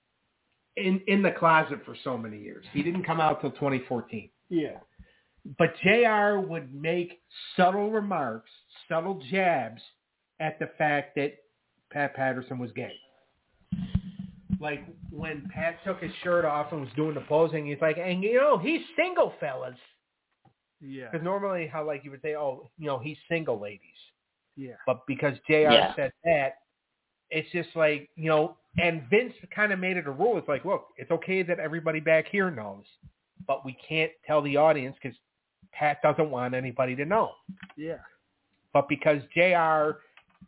in the closet for so many years. He didn't come out till 2014. Yeah. But JR would make subtle remarks, subtle jabs at the fact that Pat Patterson was gay. Like when Pat took his shirt off and was doing the posing, he's like, and he's single, fellas. Yeah. Because normally how like you would say, oh, he's single, ladies. Yeah. But because JR said that, it's just like, and Vince kind of made it a rule. It's like, look, it's okay that everybody back here knows, but we can't tell the audience because Pat doesn't want anybody to know. Yeah. But because JR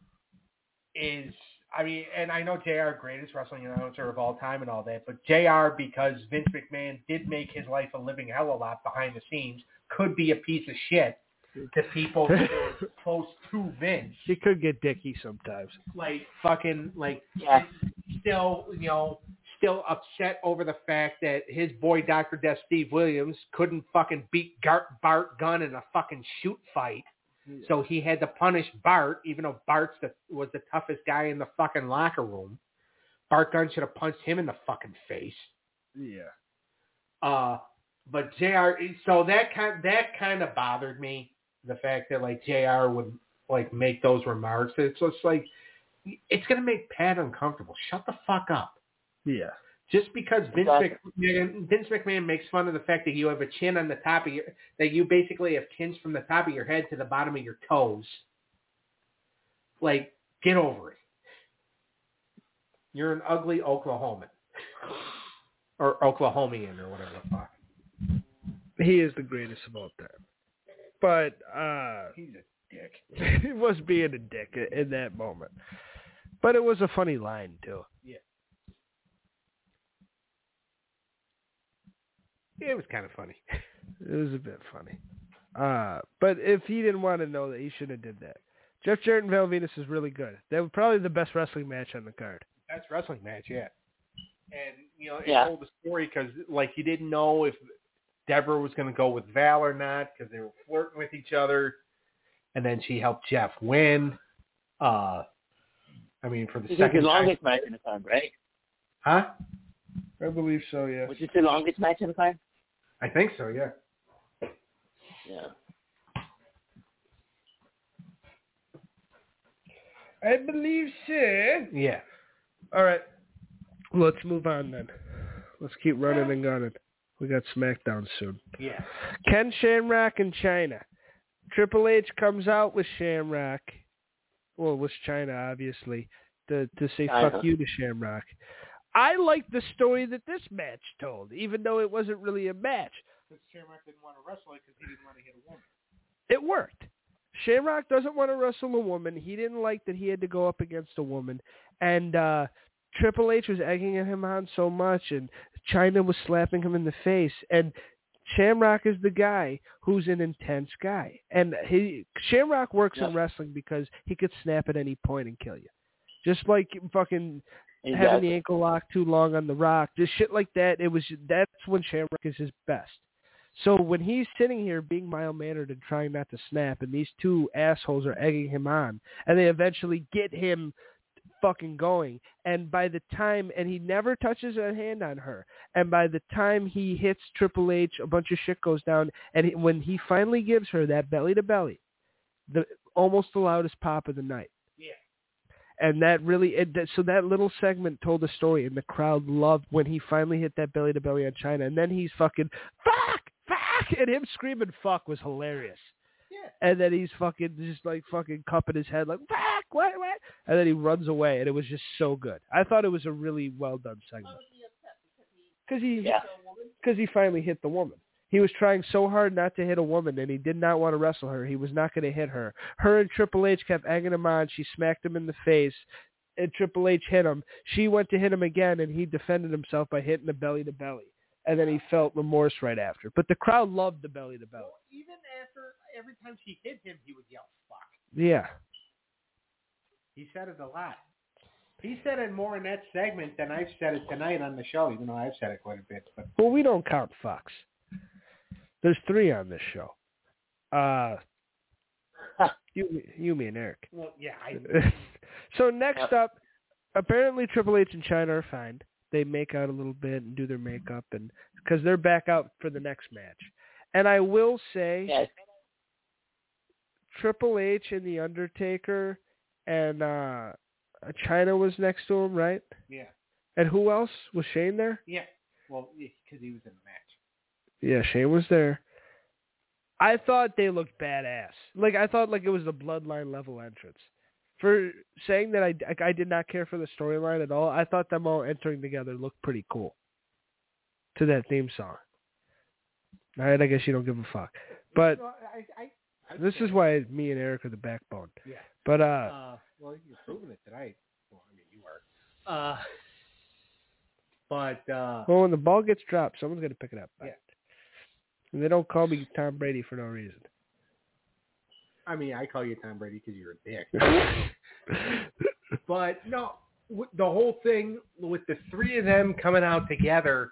is, and I know JR greatest wrestling announcer of all time and all that, but JR, because Vince McMahon did make his life a living hell of a lot behind the scenes, could be a piece of shit to people who are close to Vince. He could get dicky sometimes. Like fucking still upset over the fact that his boy Dr. Death Steve Williams couldn't fucking beat Bart Gunn in a fucking shoot fight. Yeah. So he had to punish Bart, even though Bart was the toughest guy in the fucking locker room. Bart Gunn should have punched him in the fucking face. Yeah. But JR, so that kind of bothered me. The fact that like JR would like make those remarks. It's just like, it's going to make Pat uncomfortable. Shut the fuck up. Yeah. Just because Vince McMahon makes fun of the fact that you have a chin on the top of that you basically have chins from the top of your head to the bottom of your toes. Like, get over it. You're an ugly Oklahoman. Or Oklahomian or whatever the fuck. He is the greatest of all time. But, he's a dick. He was being a dick in that moment. But it was a funny line, too. Yeah. It was kind of funny. It was a bit funny. But if he didn't want to know that, he shouldn't have did that. Jeff Jarrett and Val Venus is really good. They were probably the best wrestling match on the card. Best wrestling match, yeah. And, it Yeah. told the story because, like, you didn't know if Deborah was going to go with Val or not because they were flirting with each other. And then she helped Jeff win. For the This is second the longest time. match in the card, right? Huh? I believe so, yeah. Was this the longest match in the card? I think so, yeah. Yeah. I believe so. Yeah. All right. Let's move on then. Let's keep running and gunning. We got SmackDown soon. Yeah. Ken Shamrock and China. Triple H comes out with Shamrock. Well, it was China, obviously, to say fuck you to Shamrock. I like the story that this match told, even though it wasn't really a match. Because Shamrock didn't want to wrestle it because he didn't want to hit a woman. It worked. Shamrock doesn't want to wrestle a woman. He didn't like that he had to go up against a woman. And Triple H was egging him on so much, and China was slapping him in the face. And Shamrock is the guy who's an intense guy. And Shamrock works in wrestling because he could snap at any point and kill you. Just like fucking having the ankle lock too long on the Rock. Just shit like that. That's when Shamrock is his best. So when he's sitting here being mild-mannered and trying not to snap, and these two assholes are egging him on, and they eventually get him fucking going, and by the time, and he never touches a hand on her, and by the time he hits Triple H, a bunch of shit goes down, and when he finally gives her that belly-to-belly, almost the loudest pop of the night. Yeah. And that really, so that little segment told a story, and the crowd loved when he finally hit that belly-to-belly on China, and then he's fucking, fuck! And him screaming fuck was hilarious. Yeah. And then he's fucking just like fucking cupping his head like fuck, what? And then he runs away, and it was just so good. I thought it was a really well done segment. Because he finally hit the woman. He was trying so hard not to hit a woman, and he did not want to wrestle her. He was not going to hit her. Her and Triple H kept egging him on. She smacked him in the face, and Triple H hit him. She went to hit him again, and he defended himself by hitting the belly-to-belly. And then he felt remorse right after. But the crowd loved the belly-to-belly. Well, even after, every time she hit him, he would yell, fuck. Yeah. He said it a lot. He said it more in that segment than I've said it tonight on the show, even though I've said it quite a bit. But well, we don't count fucks. There's 3 on this show. You, me, and Eric. Well, yeah. So next up, apparently Triple H and China are fine. They make out a little bit and do their makeup, and because they're back out for the next match. And I will say, Triple H and The Undertaker and China was next to him, right? Yeah. And who else? Was Shane there? Yeah. Well, because he was in the match. Yeah, Shane was there. I thought they looked badass. Like, I thought like it was a Bloodline level entrance. For saying that I did not care for the storyline at all, I thought them all entering together looked pretty cool to that theme song. All right, I guess you don't give a fuck. But this is why me and Eric are the backbone. Yeah. But, well, you're proving it tonight. Well, I mean, you are. Well, when the ball gets dropped, someone's going to pick it up. Yeah. And they don't call me Tom Brady for no reason. I mean, I call you Tom Brady because you're a dick. But, no, the whole thing with the 3 of them coming out together,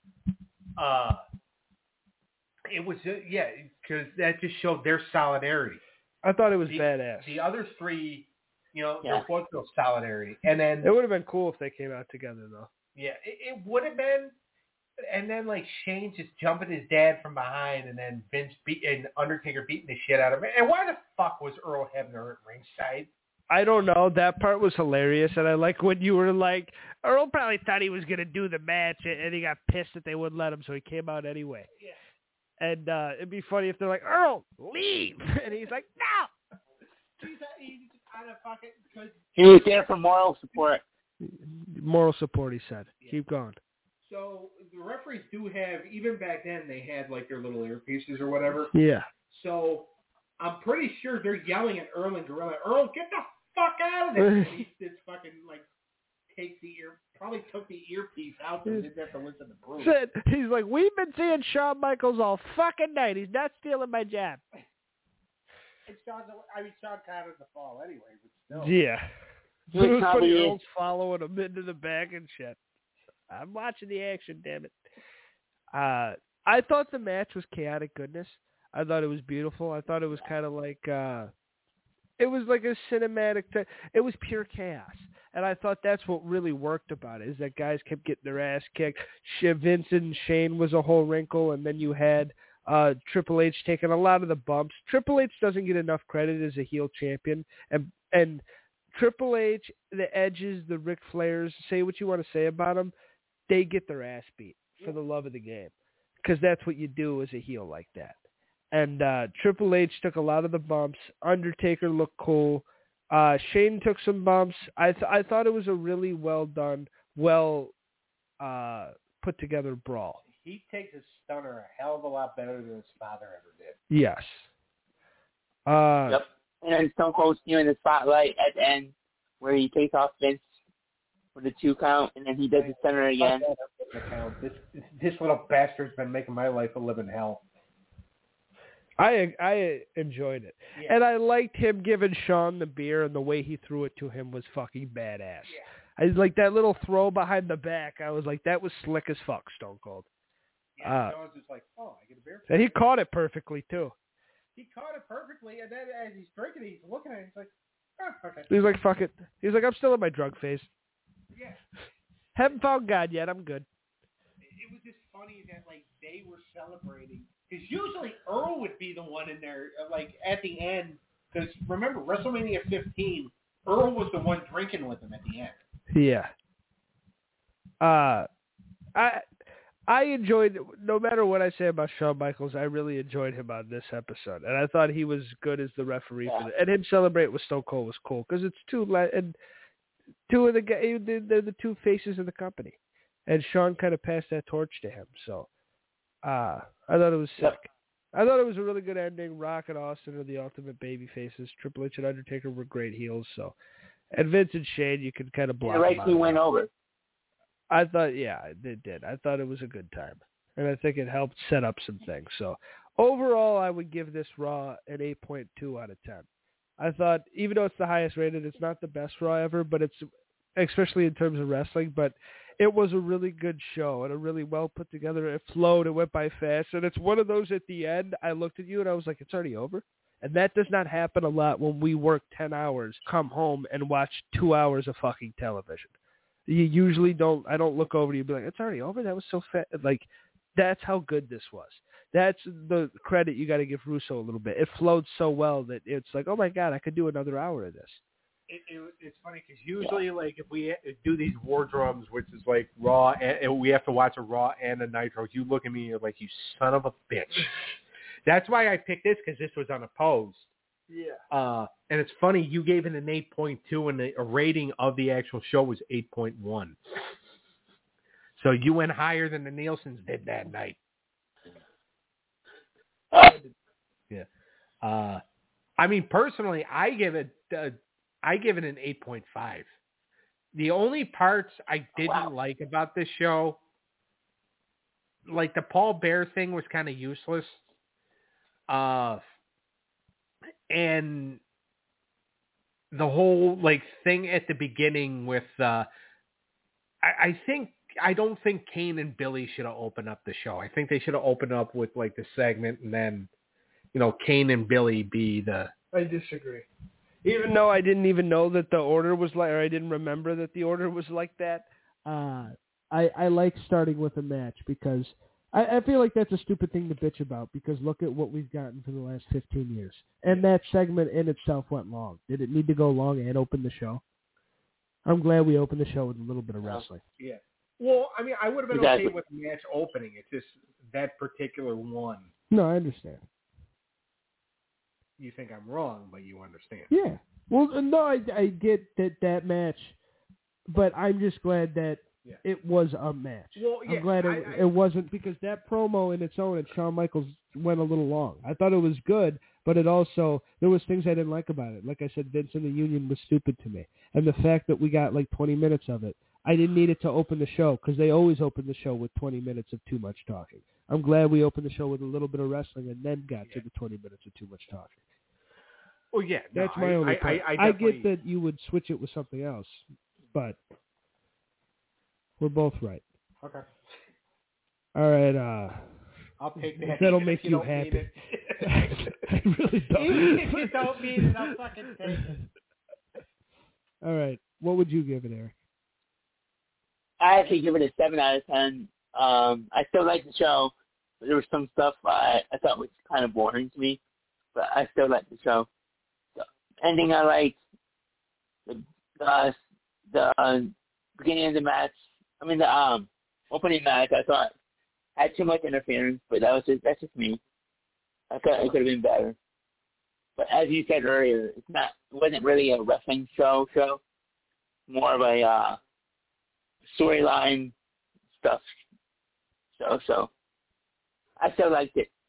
it was, because that just showed their solidarity. I thought it was badass. The other 3, there was no solidarity. And then it would have been cool if they came out together, though. Yeah, it would have been. And then, like, Shane just jumping his dad from behind, and then Vince and Undertaker beating the shit out of him. And why the fuck was Earl Hebner at ringside? I don't know. That part was hilarious, and I like when you were like, Earl probably thought he was going to do the match, and he got pissed that they wouldn't let him, so he came out anyway. Yeah. And it'd be funny if they're like, Earl, leave! And he's like, no! He's out of fucking... He was there for moral support. Moral support, he said. Yeah. Keep going. So the referees do have, even back then, they had like their little earpieces or whatever. Yeah. So I'm pretty sure they're yelling at Earl and Gorilla, Earl, get the fuck out of there! And he's just fucking like probably took the earpiece out so he didn't have to listen to Bruce. He's like, we've been seeing Shawn Michaels all fucking night. He's not stealing my job. And Shawn counted the fall anyway, but still. Yeah. He was Bruce probably Putty following him into the back and shit. I'm watching the action, damn it. I thought the match was chaotic goodness. I thought it was beautiful. I thought it was kind of like it was like a cinematic. It was pure chaos, and I thought that's what really worked about it. Is that guys kept getting their ass kicked. Vince and Shane was a whole wrinkle, and then you had Triple H taking a lot of the bumps. Triple H doesn't get enough credit as a heel champion, and Triple H, the Edges, the Ric Flairs, say what you want to say about them, they get their ass beat for the love of the game, because that's what you do as a heel like that. And Triple H took a lot of the bumps. Undertaker looked cool. Shane took some bumps. I thought it was a really well done, put together brawl. He takes his stunner a hell of a lot better than his father ever did. Yes. Yep. And then Stone Cold's in the spotlight at the end where he takes off Vince for the 2 count, and then he does the center again. This little bastard's been making my life a living hell. I enjoyed it. Yeah. And I liked him giving Shawn the beer, and the way he threw it to him was fucking badass. Yeah. I like that little throw behind the back. I was like, that was slick as fuck, Stone Cold. Yeah, Shawn's just like, oh, I get a beer. And he caught it perfectly, too. He caught it perfectly, and then as he's drinking it, he's looking at it, he's like, oh, okay. He's like, fuck it. He's like, I'm still in my drug phase. Yeah. Haven't found God yet. I'm good. It was just funny that, like, they were celebrating. Because usually Earl would be the one in there, like, at the end. Because, remember, WrestleMania 15, Earl was the one drinking with him at the end. Yeah. I enjoyed, no matter what I say about Shawn Michaels, I really enjoyed him on this episode. And I thought he was good as the referee. For and him celebrate with Stone Cold was cool. Because it's two of the guys, they're the two faces of the company. And Shawn kind of passed that torch to him. So, I thought it was sick. Yep. I thought it was a really good ending. Rock and Austin are the ultimate baby faces. Triple H and Undertaker were great heels. So, and Vince and Shane, you could kind of block them out. They actually went over. I thought, yeah, they did. I thought it was a good time. And I think it helped set up some things. So, overall, I would give this Raw an 8.2 out of 10. I thought, even though it's the highest rated, it's not the best Raw ever, but it's, especially in terms of wrestling, but it was a really good show and a really well put together. It flowed. It went by fast. And it's one of those at the end, I looked at you and I was like, it's already over. And that does not happen a lot when we work 10 hours, come home and watch 2 hours of fucking television. You usually don't, I don't look over to you and be like, it's already over? That was so fast. Like, that's how good this was. That's the credit you got to give Russo a little bit. It flowed so well that it's like, oh my God, I could do another hour of this. It's funny because usually, like, if we do these wardrobes, which is like Raw, and we have to watch a Raw and a Nitro, you look at me and you're like, you son of a bitch. That's why I picked this, because this was unopposed. Yeah. And it's funny, you gave it an 8.2, and the rating of the actual show was 8.1. So you went higher than the Nielsen's did that night. Yeah. I mean, personally, I give it an 8.5. The only parts I didn't like about this show, like the Paul Bear thing was kind of useless. And the whole like thing at the beginning with, I don't think Kane and Billy should have opened up the show. I think they should have opened up with like the segment and then, Kane and Billy be the... I disagree. Even though I didn't even know that the order was like, or I didn't remember that the order was like that, I like starting with a match because I feel like that's a stupid thing to bitch about because look at what we've gotten for the last 15 years. And that segment in itself went long. Did it need to go long and open the show? I'm glad we opened the show with a little bit of wrestling. Yeah. Well, I mean, I would have been okay with the match opening. It's just that particular one. No, I understand. You think I'm wrong, but you understand. Yeah. Well, no, I get that match, but I'm just glad that it was a match. Well, yeah, I'm glad it wasn't, because that promo in its own and Shawn Michaels went a little long. I thought it was good, but it also, there was things I didn't like about it. Like I said, Vince and the Union was stupid to me. And the fact that we got like 20 minutes of it, I didn't need it to open the show, because they always open the show with 20 minutes of too much talking. I'm glad we opened the show with a little bit of wrestling and then got to the 20 minutes of too much talking. Well, yeah. That's my only point. I get that you would switch it with something else, but we're both right. Okay. All right. I'll take that. That'll make you happy. I really don't. Even if you don't mean it, I'll fucking take it. All right. What would you give it, Eric? I actually give it a 7 out of 10. I still like the show, but there was some stuff I thought was kind of boring to me, but I still like the show. The ending I liked. The beginning of the match. I mean, the opening match, I thought had too much interference, but that's just me. I thought it could have been better. But as you said earlier, it wasn't really a wrestling show. More of a storyline stuff. So I still liked it.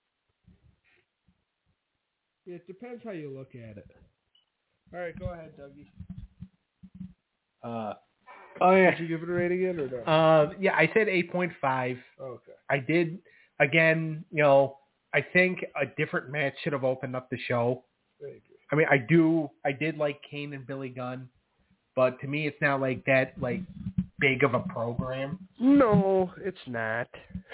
It depends how you look at it. All right, go ahead, Dougie. Oh yeah. Did you give it a rating again or no? Yeah, I said 8.5. Okay. I did. Again, I think a different match should have opened up the show. I mean, I did like Kane and Billy Gunn, but to me, it's not like that, like, big of a program. No, it's not.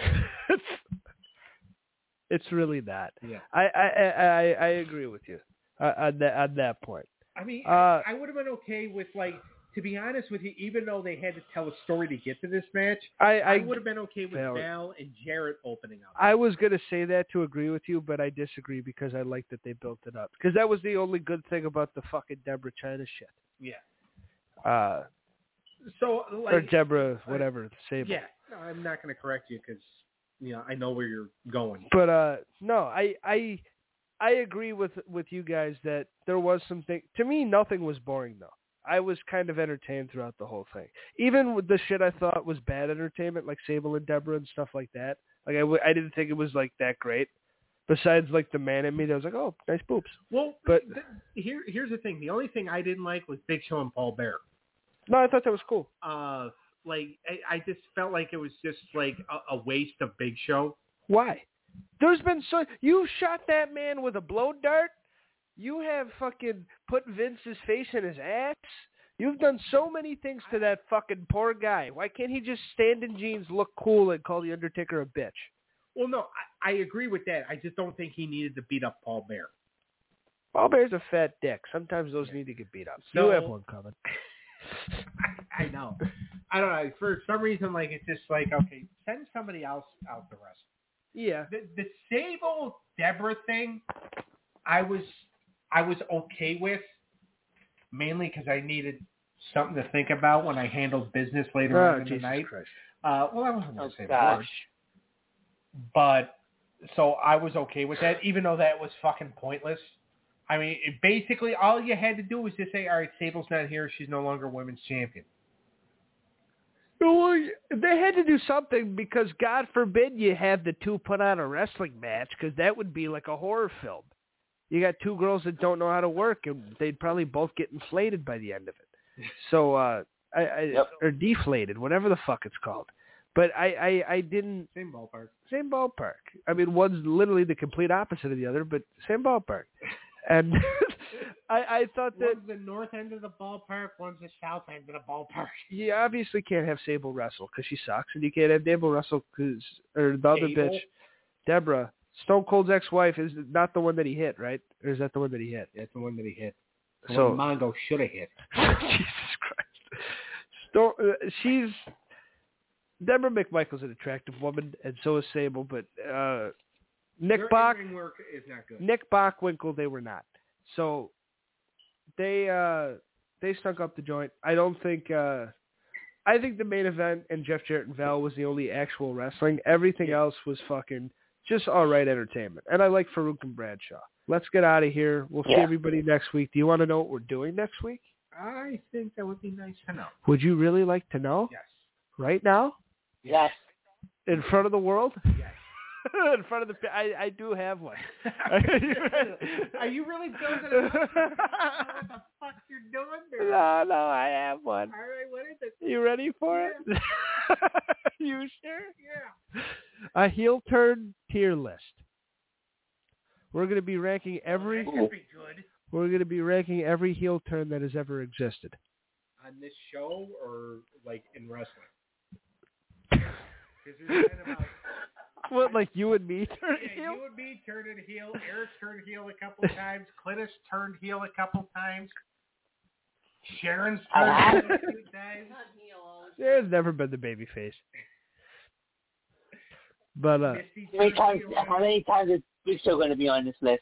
It's really not. Yeah. I agree with you on that point. I mean, I would have been okay with, like, to be honest with you, even though they had to tell a story to get to this match, I would have been okay with Val and Jarrett opening up. I was going to say that to agree with you, but I disagree because I like that they built it up. Because that was the only good thing about the fucking Deborah China shit. Yeah. So, like, or Deborah, whatever, Sable. Yeah. No, I'm not going to correct you because, I know where you're going. But, no, I agree with you guys that there was something. To me, nothing was boring, though. I was kind of entertained throughout the whole thing. Even with the shit I thought was bad entertainment, like Sable and Deborah and stuff like that. Like, I didn't think it was, like, that great. Besides, like, the man in me that was like, oh, nice boobs. Well, but here's the thing. The only thing I didn't like was Big Show and Paul Bearer. No, I thought that was cool. Like, I just felt like it was just, like, a waste of Big Show. Why? There's been you shot that man with a blow dart. You have fucking put Vince's face in his ass. You've done so many things to that fucking poor guy. Why can't he just stand in jeans, look cool, and call The Undertaker a bitch? Well, no, I agree with that. I just don't think he needed to beat up Paul Bearer. Paul Bear's a fat dick. Sometimes those need to get beat up. So, you have one coming. I know. I don't know. For some reason, like, it's just like, okay, send somebody else out to wrestle. Yeah. The Sable Deborah thing, I was okay with, mainly because I needed something to think about when I handled business later on in the night. Christ. Well, I wasn't going to say the word. But, so I was okay with that, even though that was fucking pointless. I mean, basically, all you had to do was just say, all right, Sable's not here. She's no longer women's champion. Well, they had to do something because, God forbid, you have the two put on a wrestling match because that would be like a horror film. You got two girls that don't know how to work, and they'd probably both get inflated by the end of it. So, or deflated, whatever the fuck it's called. But I didn't... Same ballpark. Same ballpark. I mean, one's literally the complete opposite of the other, but same ballpark. And I thought that... One's the north end of the ballpark, one's the south end of the ballpark. You obviously can't have Sable wrestle because she sucks, and you can't have Sable wrestle or the other bitch, Deborah. Stone Cold's ex-wife is not the one that he hit, right? Or is that the one that he hit? That's the one that he hit. So Mongo should have hit. Jesus Christ. Deborah McMichael's an attractive woman, and so is Sable, but Nick Bach, work is not good. Nick Bockwinkel, they were not. So they stunk up the joint. I think the main event and Jeff Jarrett and Val was the only actual wrestling. Everything else was fucking just all right entertainment. And I like Farouk and Bradshaw. Let's get out of here. We'll see everybody next week. Do you want to know what we're doing next week? I think that would be nice to know. Would you really like to know? Yes. right now? Yes. In front of the world? Yes. In front of the... I do have one. Are you really building it up? What the fuck you're doing there? No, I have one. All right, what is it? You ready for it? You sure? Yeah. A heel turn tier list. We're going to be ranking every... That could be good. We're going to be ranking every heel turn that has ever existed. On this show or, like, in wrestling? Because there's been about... What, like you and me turn Yeah, heel? you and me turned heel. Eric turned heel a couple times. Clintus turned heel a couple times. Sharon's turned heel a few times. There's never been the baby face. But, Misty How many times is Big Show going to be on this list?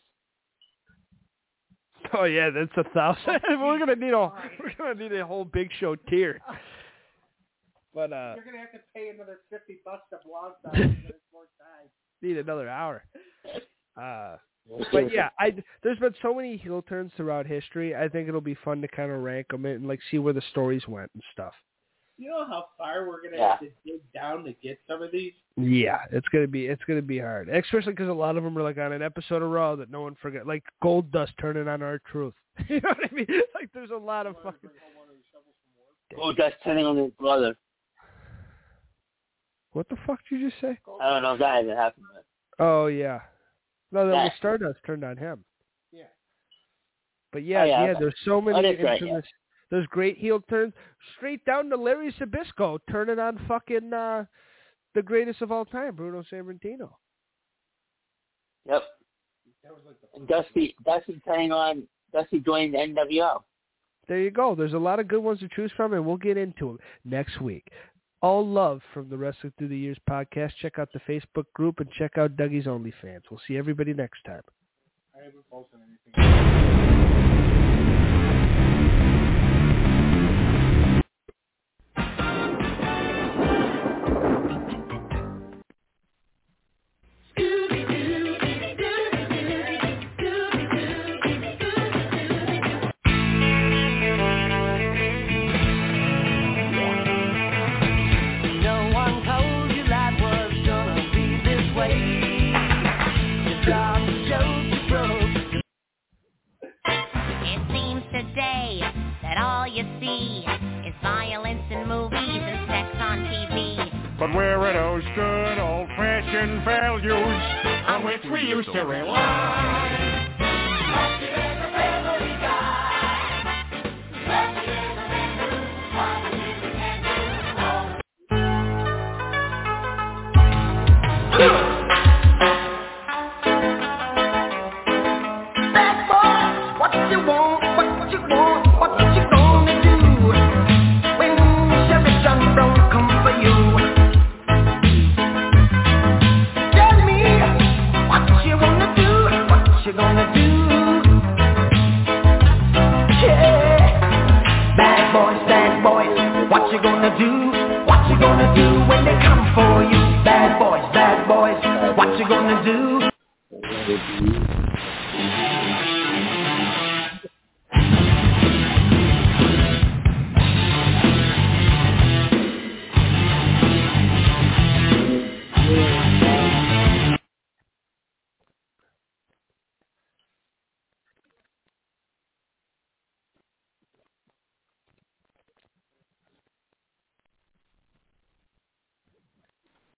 oh yeah, that's 1,000. We're gonna need a whole Big Show tier. But you're gonna have to pay another $50 to blog time more time. Need another hour. But yeah, there's been so many heel turns throughout history. I think it'll be fun to kind of rank them and like see where the stories went and stuff. You know how far we're gonna have to dig down to get some of these? Yeah, it's gonna be hard, especially because a lot of them are like on an episode of Raw that no one forgot, like Goldust turning on R-Truth. You know what I mean? Like there's a lot of fucking Goldust turning on his brother. What the fuck did you just say? I don't know if that hasn't happened yet. Oh yeah, no, that was Stardust turned on him. Yeah. But yeah, there's so many infamous. There's great heel turns, straight down to Larry Zbyszko turning on fucking the greatest of all time, Bruno Sammartino. Yep. And Dusty joined the NWO. There you go. There's a lot of good ones to choose from, and we'll get into them next week. All love from the Wrestling Through the Years podcast. Check out the Facebook group and check out Dougie's OnlyFans. We'll see everybody next time. I haven't posted anything. But where are those good old-fashioned values on which we used to rely? Bad boy, what you want, what you want, what you gonna do when Chevy John Brown come for you? Tell me what you wanna do, what you gonna do? Yeah, bad boys, what you gonna do? What you gonna do when they come for you? Bad boys, what you gonna do?